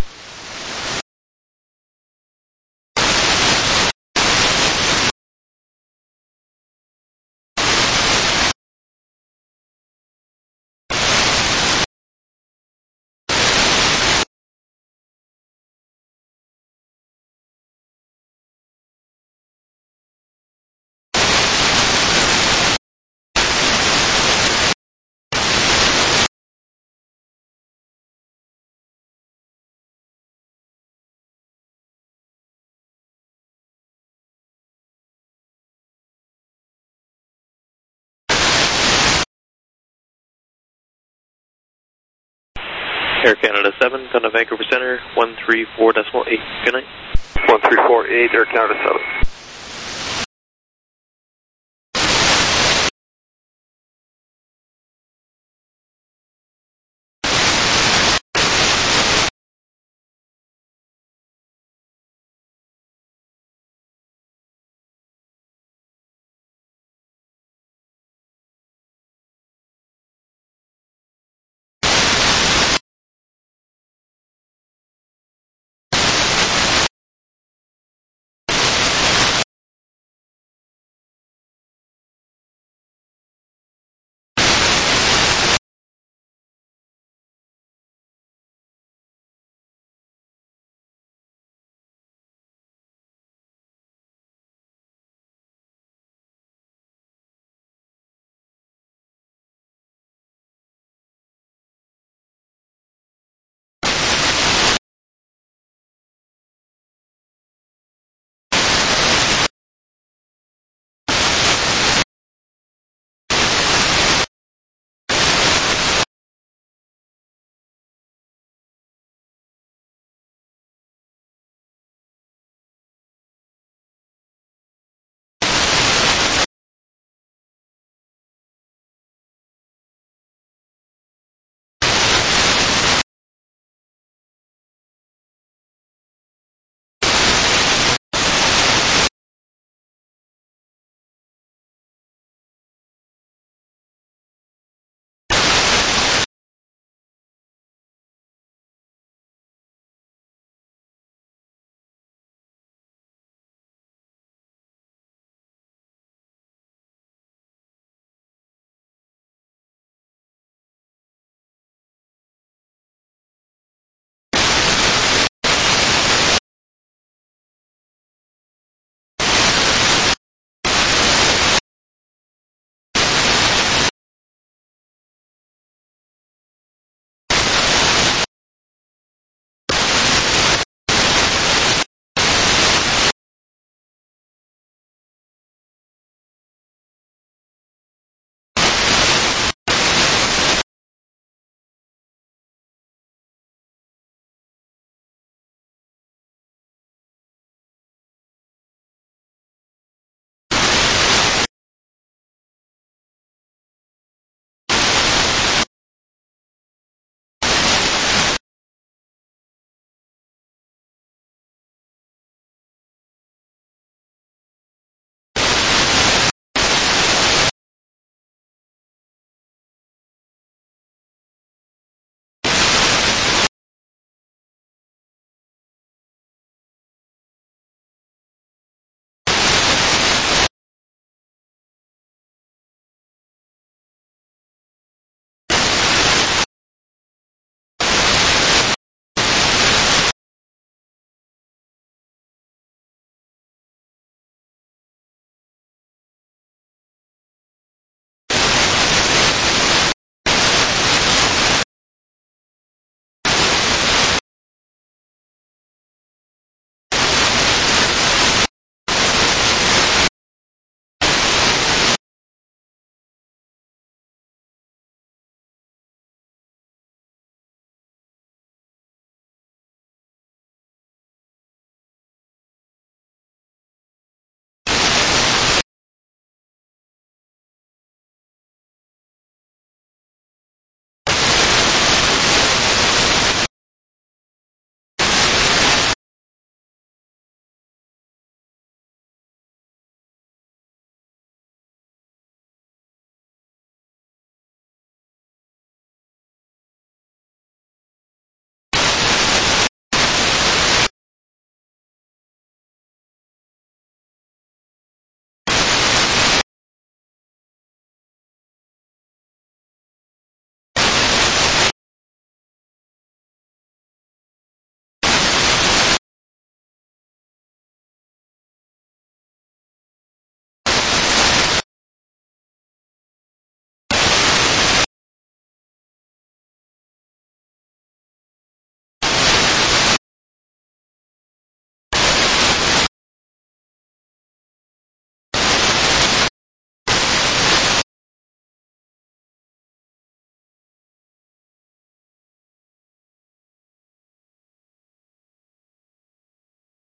[SPEAKER 2] Air Canada seven, contact Vancouver Center, one three four decimal eight. Good night.
[SPEAKER 1] one three four eight, Air Canada seven.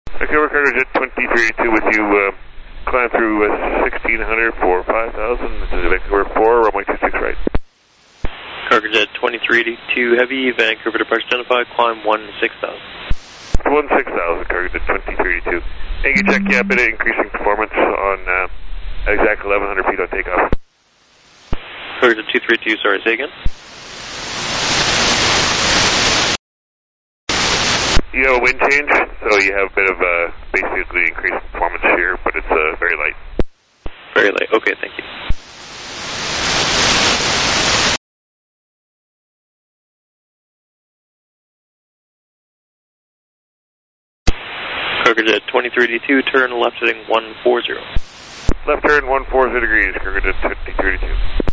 [SPEAKER 8] Vancouver Cargo Jet twenty thirty-two with you, uh, climb through uh, sixteen hundred for five thousand, this is Vancouver four, runway two six right.
[SPEAKER 2] Cargo Jet twenty-three eighty-two Heavy, Vancouver departure identified, climb one six thousand.
[SPEAKER 8] one six thousand, Cargo Jet twenty thirty-two. And you check, yeah, a bit of increasing performance on uh, at exact eleven hundred feet on takeoff.
[SPEAKER 2] Cargo Jet two three two, sorry, say again?
[SPEAKER 8] You have a wind change, so you have a bit of uh, basically increased performance here, but it's uh, very light.
[SPEAKER 2] Very light, okay, thank you. Cargo Jet twenty-three eighty-two, turn left heading one forty.
[SPEAKER 8] Left turn one forty degrees, Cargo Jet twenty thirty-two.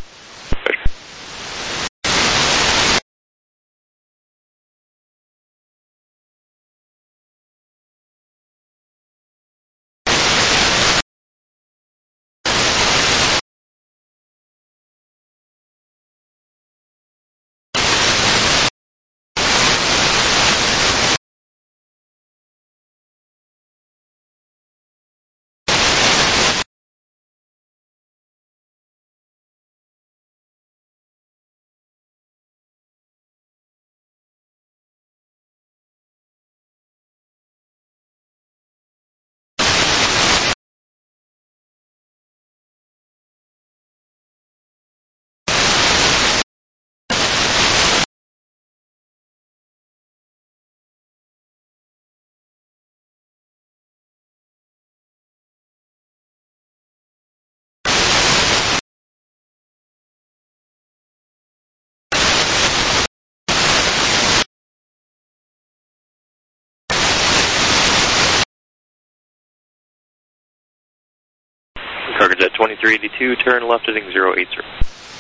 [SPEAKER 2] Cargo Jet twenty-three eighty-two, turn left heading zero eight zero.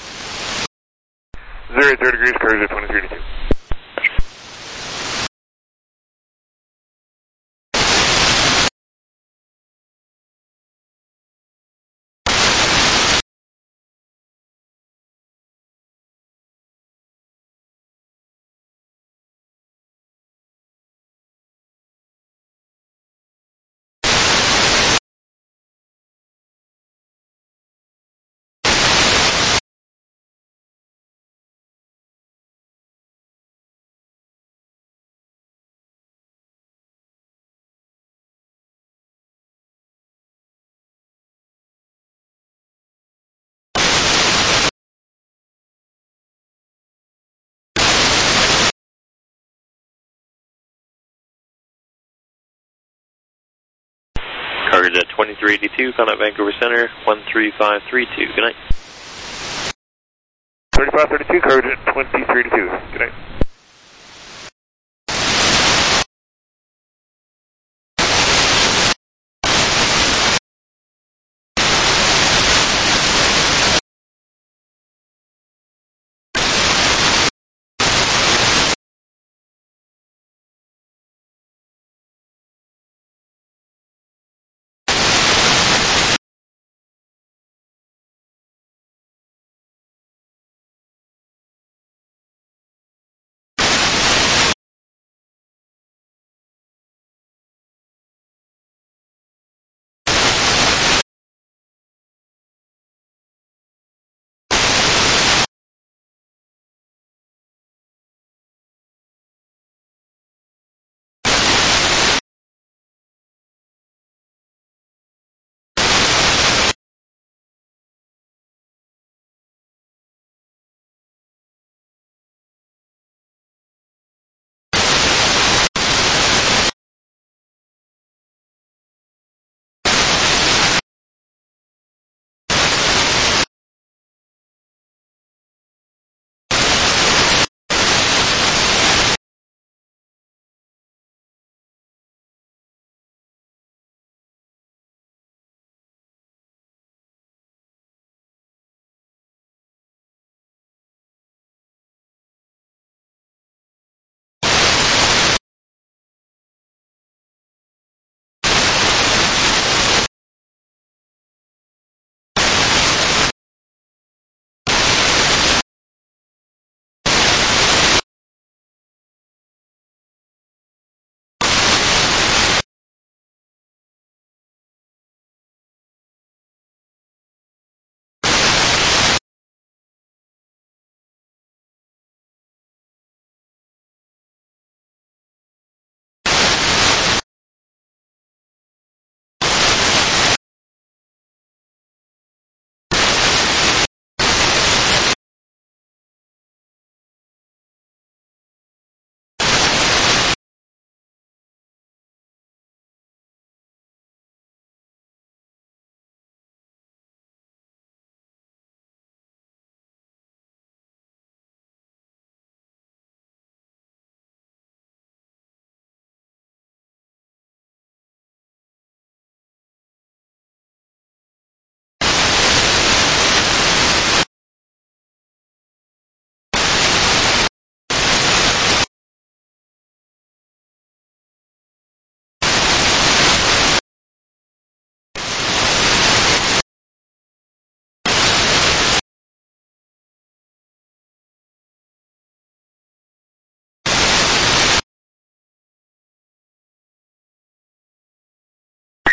[SPEAKER 8] zero eight zero degrees, Cargo Jet twenty-three eighty-two.
[SPEAKER 2] Cargo Jet twenty-three eighty-two, contact Vancouver Center, one three five three two. Good night.
[SPEAKER 8] thirty-five thirty-two, Cargo Jet twenty-three eighty-two. Good night.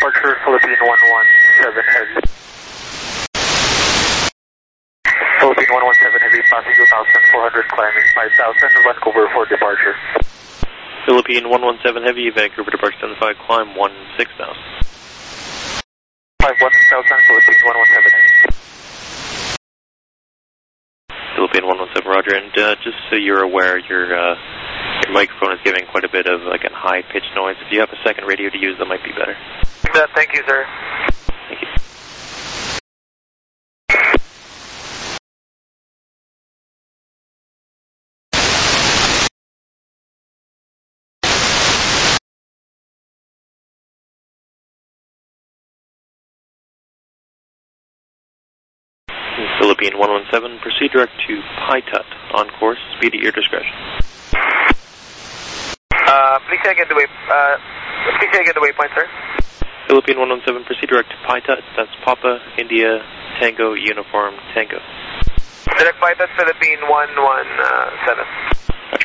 [SPEAKER 1] departure, Philippine one one seven Heavy. Philippine one one seven Heavy, passing two thousand four hundred, climbing five thousand, Vancouver for departure.
[SPEAKER 2] Philippine one one seven Heavy, Vancouver departure ten five, climb one six thousand.
[SPEAKER 1] five one thousand, Philippine one one seven Heavy.
[SPEAKER 2] Philippine one one seven, roger, and uh, just so you're aware, your, uh, your microphone is giving quite a bit of like a high-pitched noise. If you have a second radio to use, that might be better.
[SPEAKER 1] Thank you, sir.
[SPEAKER 2] Thank you. Philippine one one seven, proceed direct to Pai Tut, on course, speed at your discretion.
[SPEAKER 1] Uh, please say again the way, uh, please say again the waypoint, sir.
[SPEAKER 2] Philippine one one seven, proceed direct to Pai Tut, that's Papa, India, Tango, Uniform, Tango.
[SPEAKER 1] Direct Pai Tut, Philippine one one seven.
[SPEAKER 2] Roger.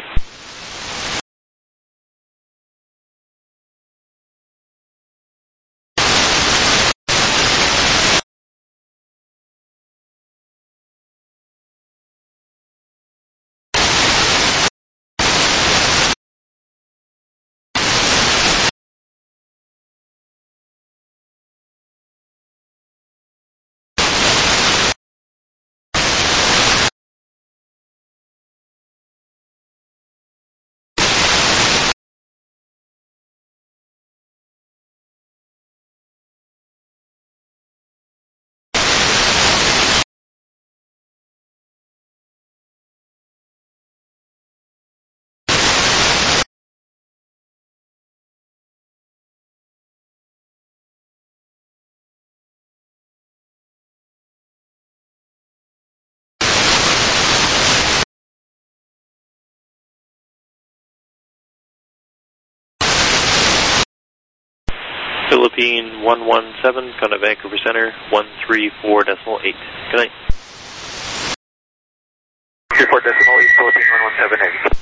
[SPEAKER 2] Philippine one one seven, come to Vancouver Center, one three four decimal eight. Good night.
[SPEAKER 1] three four decimal eight, Philippine one one seven Heavy.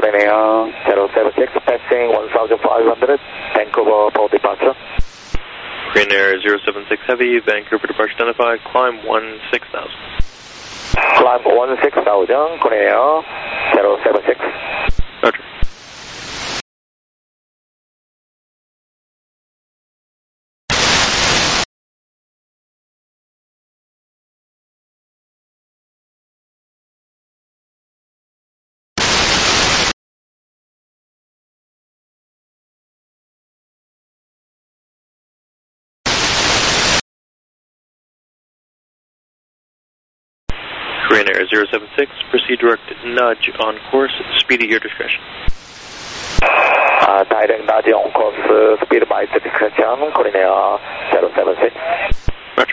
[SPEAKER 9] Korea zero seven six, passing one thousand five hundred, Vancouver for departure.
[SPEAKER 2] Korean Air zero seven six Heavy, Vancouver departure identified, climb one six thousand.
[SPEAKER 9] Climb one six thousand, Korean Air zero seven six.
[SPEAKER 2] Roger. Korean Air zero seven six, proceed direct nudge on course, speed at your discretion.
[SPEAKER 9] Uh, direct nudge on course, speed by discretion, Korean Air zero seven six.
[SPEAKER 2] Roger.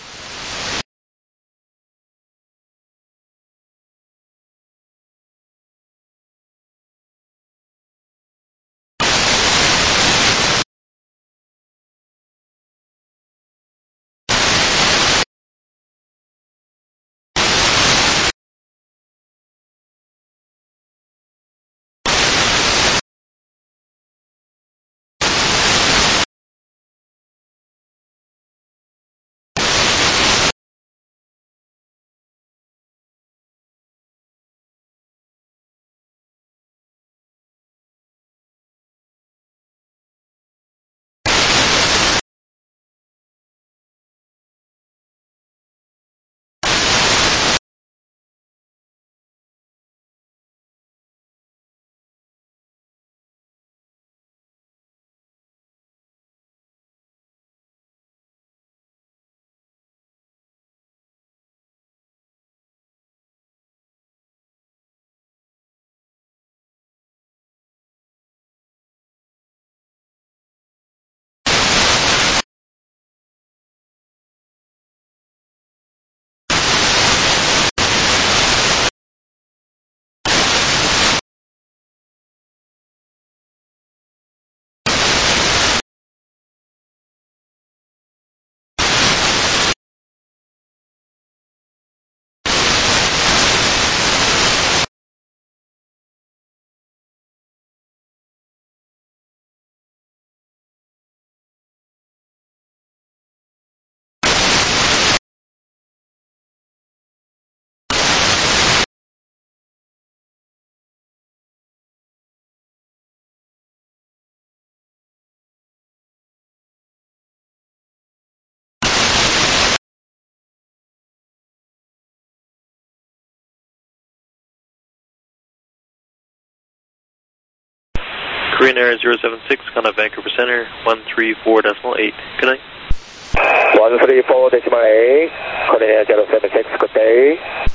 [SPEAKER 2] Korean Air zero seven six, contact Vancouver Center, one three four decimal eight. Good night.
[SPEAKER 9] one three four decimal eight, Korean Air zero seven six, good day.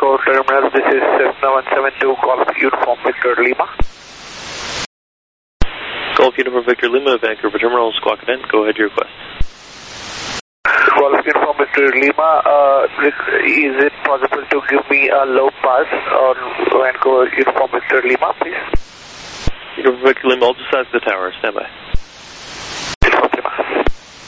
[SPEAKER 9] Vancouver Terminal, this is Cessna one seven two, Golf Uniform Victor Lima.
[SPEAKER 2] Golf Uniform Victor Lima, Vancouver Terminal, Squawk Event, go ahead, your request.
[SPEAKER 9] Golf Uniform Victor Lima, uh, is it possible to give me a low pass on Vancouver Uniform Victor Lima, please?
[SPEAKER 2] Uniform Victor Lima, I'll just ask the tower, stand by.
[SPEAKER 9] Uniform Lima.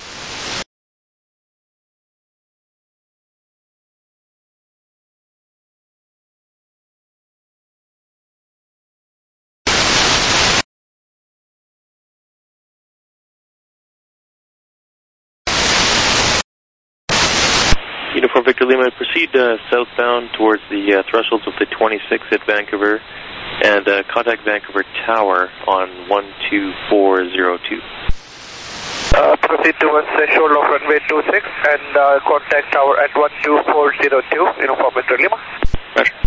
[SPEAKER 2] Uniform Victor Lima, proceed uh, southbound towards the uh, thresholds of the twenty-six at Vancouver, and uh, contact Vancouver Tower on one two four zero two.
[SPEAKER 9] Uh, proceed towards threshold of runway two six and uh, contact tower at one two four zero two, Uniform Victor Lima.
[SPEAKER 2] Roger.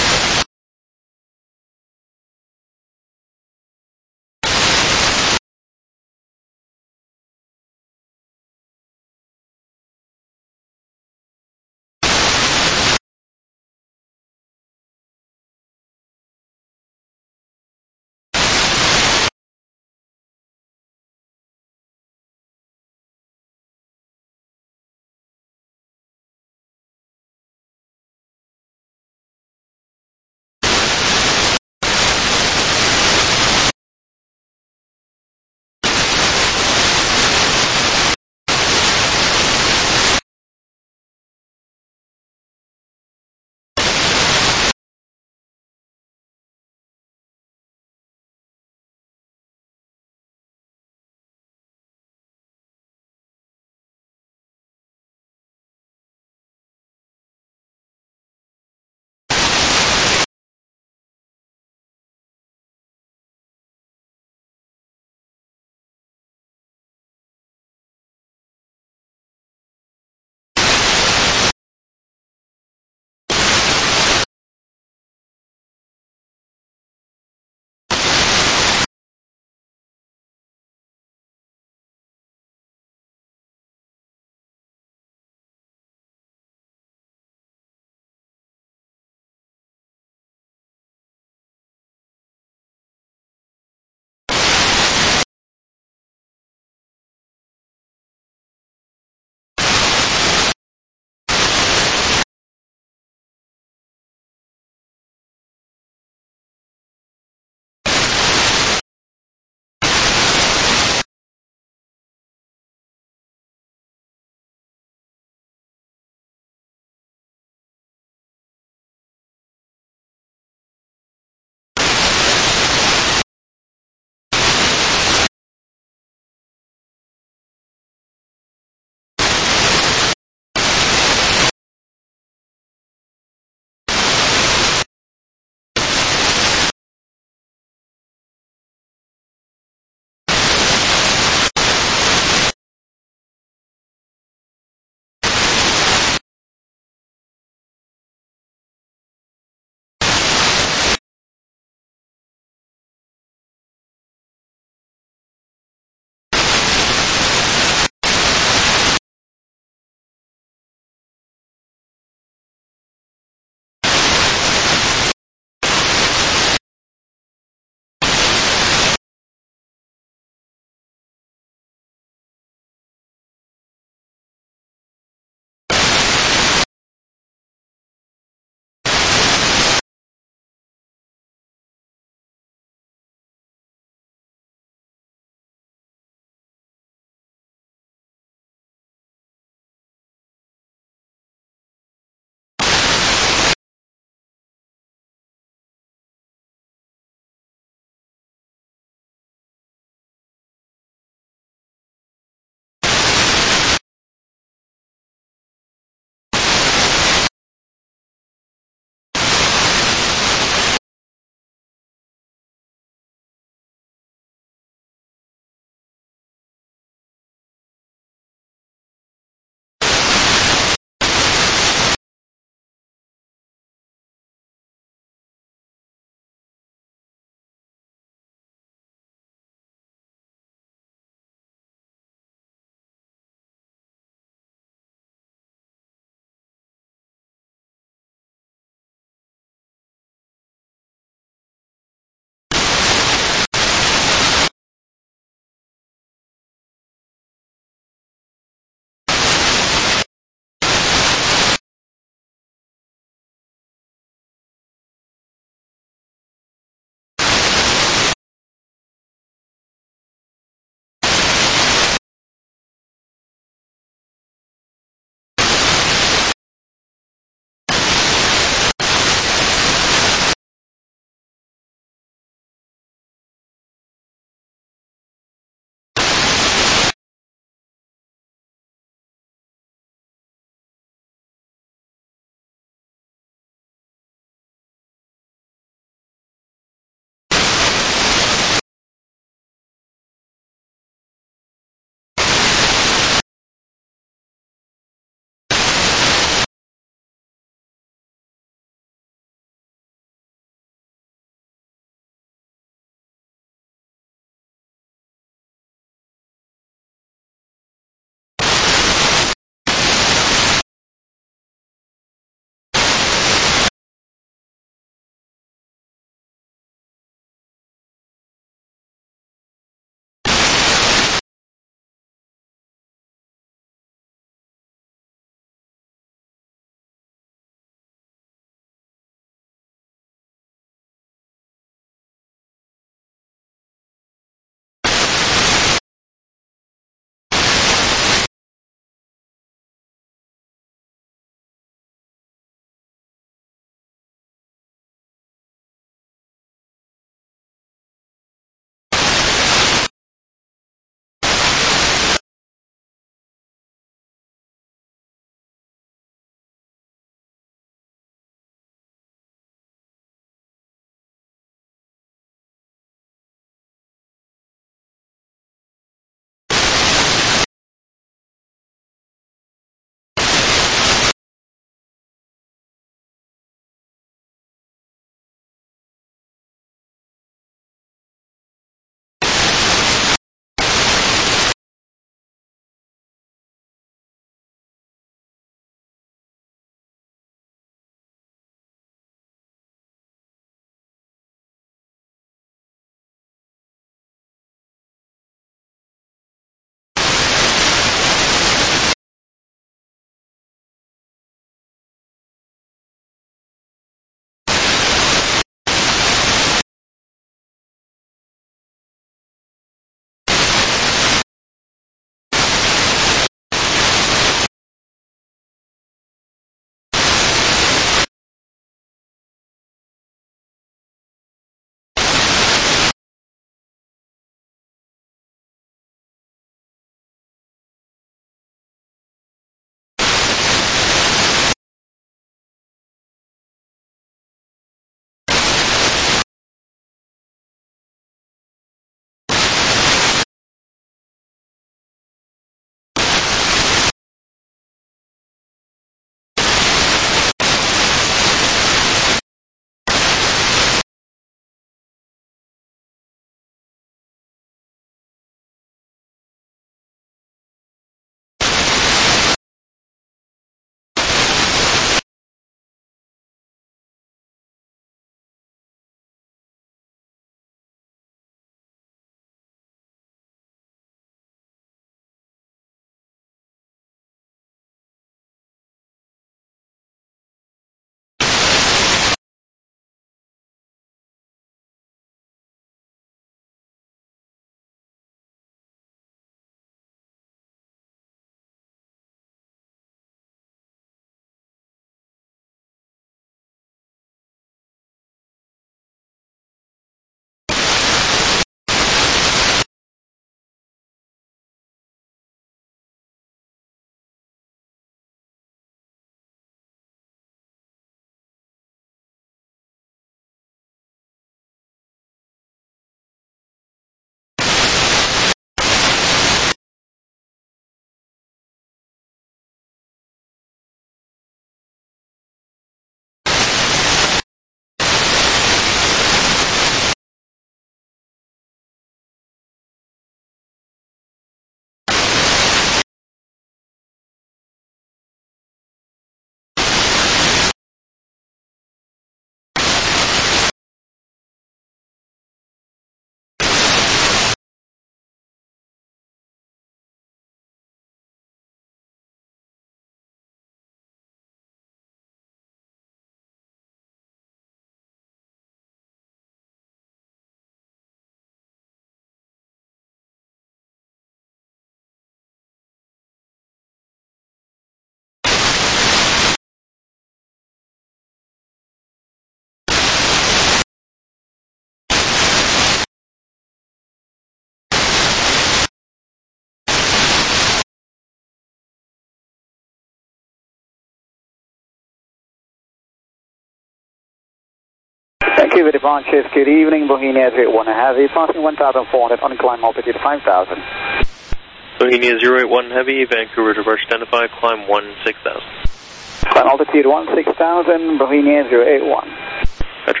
[SPEAKER 10] Thank you for departures. Good evening, Bohemia zero eight one Heavy, passing one thousand four hundred on climb altitude five thousand.
[SPEAKER 2] Bohemia zero eight one Heavy, Vancouver departure identified, climb one six thousand.
[SPEAKER 10] Climb altitude one six thousand, Bohemia zero eight one.
[SPEAKER 2] Roger.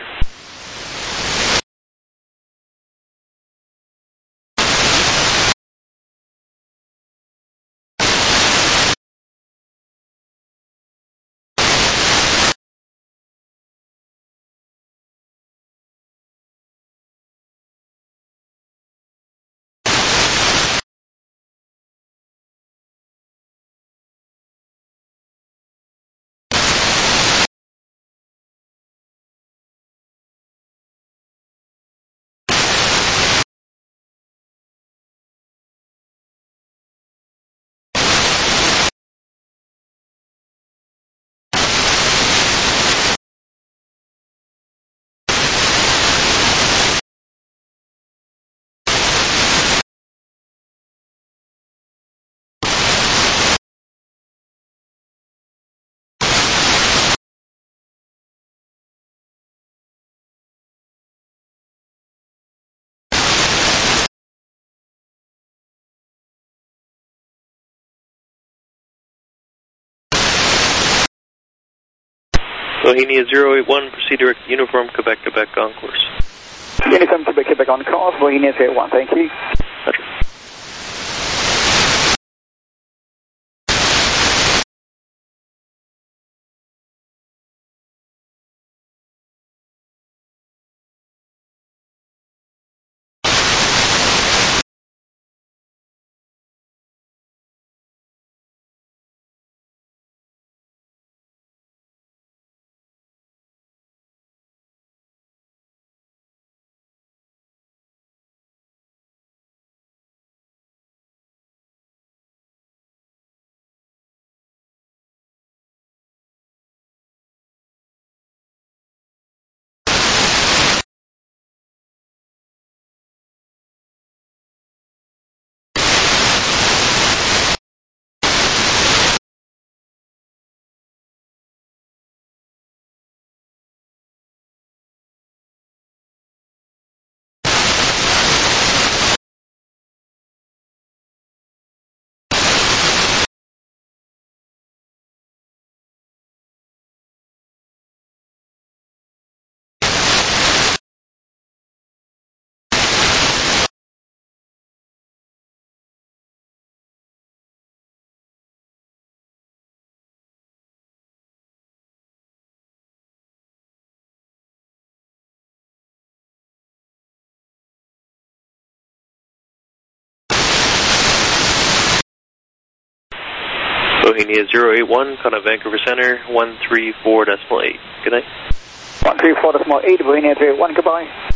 [SPEAKER 2] Bohemia zero eight one, proceed direct uniform, Quebec, Quebec on course.
[SPEAKER 10] Uniform Quebec, Quebec on course, Bohemia zero eight one, thank you.
[SPEAKER 2] Roger. Bohemia zero eight one, contact Vancouver Center, one three four decimal eight. Good night.
[SPEAKER 10] one three four decimal eight, Bohemia zero eight one, goodbye.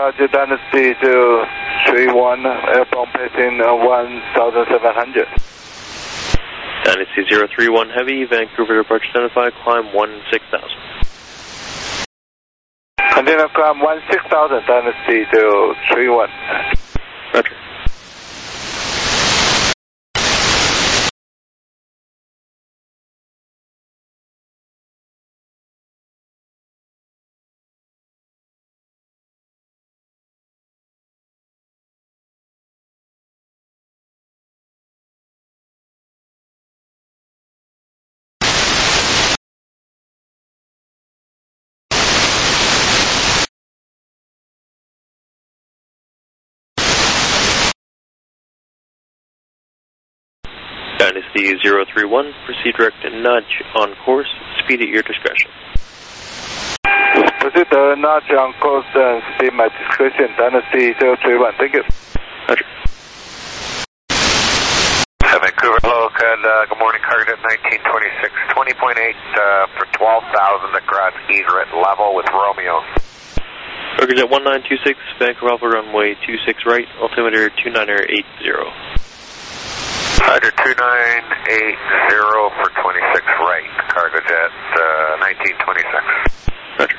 [SPEAKER 9] Roger, Dynasty zero three one, airborne pacing uh, one thousand seven hundred.
[SPEAKER 2] Dynasty zero three one Heavy, Vancouver departure identified, climb one six thousand.
[SPEAKER 9] Continue climb one six thousand, Dynasty zero three one.
[SPEAKER 2] Roger. Dynasty zero three one, proceed direct and nudge on course, speed at your discretion.
[SPEAKER 9] Proceed uh, nudge on course and speed my discretion, Dynasty zero three one, thank you.
[SPEAKER 2] Roger.
[SPEAKER 11] Vancouver, hello, good, uh, good morning, target at nineteen twenty-six, twenty point eight uh, for twelve thousand across Egret, level with Romeo.
[SPEAKER 2] Target at one nine two six, Vancouver Alpha runway two six right, altimeter two niner eight zero.
[SPEAKER 11] Roger, two nine eight zero for twenty-six right, cargo jet uh, nineteen twenty-six.
[SPEAKER 2] Roger.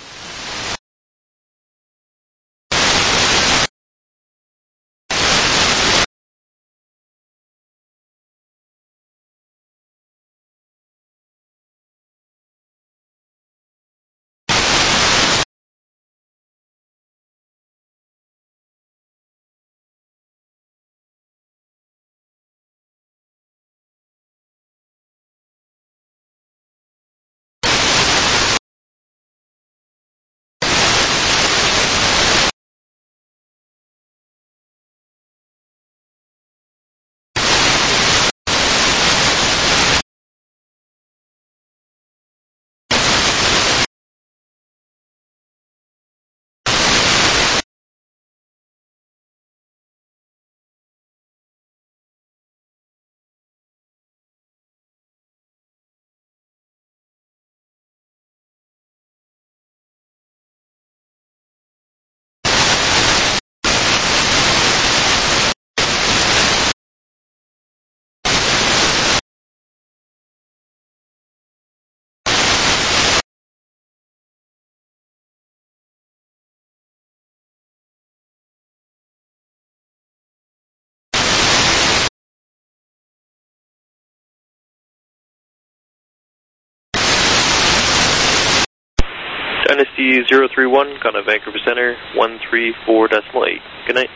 [SPEAKER 2] Dynasty zero three one, Ghana Vancouver Center, one three four decimal eight. Good night.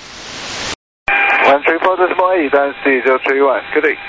[SPEAKER 9] one three four decimal eight, Dynasty zero three one, good day.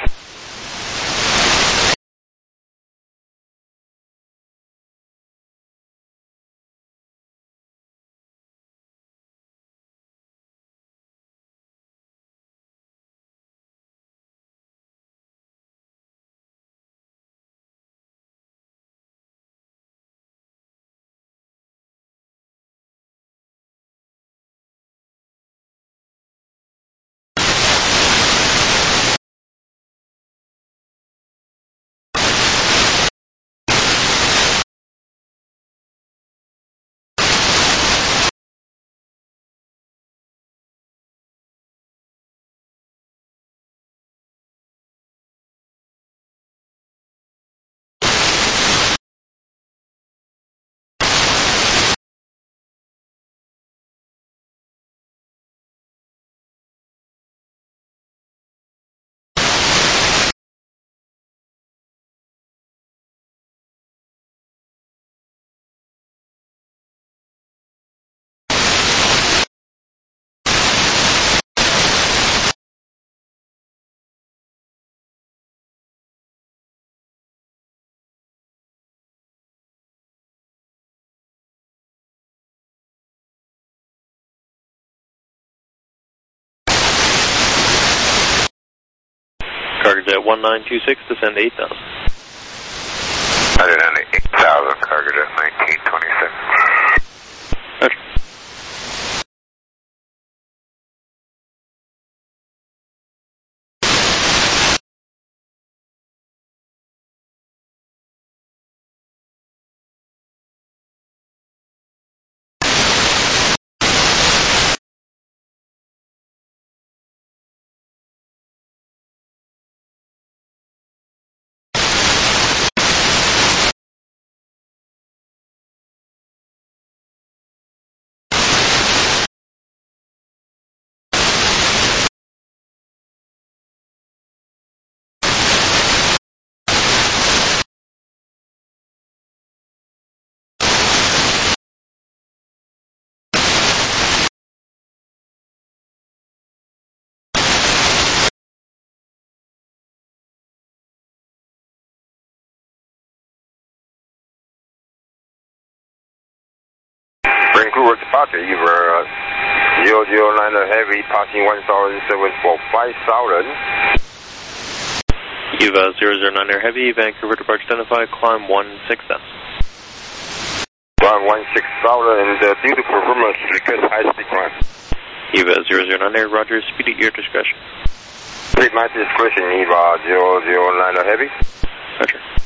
[SPEAKER 2] Cargo jet one nine two six, descend eight thousand.
[SPEAKER 11] Roger, down to eight thousand, cargo jet nineteen twenty-six.
[SPEAKER 2] Roger.
[SPEAKER 12] departure, either zero zero niner Heavy, passing one thousand seven for five thousand.
[SPEAKER 2] Eva zero zero niner Heavy, Vancouver departure identified, climb one six thousand.
[SPEAKER 12] Climb one six thousand, and uh, due to performance, request high speed climb.
[SPEAKER 2] Eva zero zero niner, roger, speed at your discretion.
[SPEAKER 12] Speed my discretion, Eva zero zero niner Heavy.
[SPEAKER 2] Roger.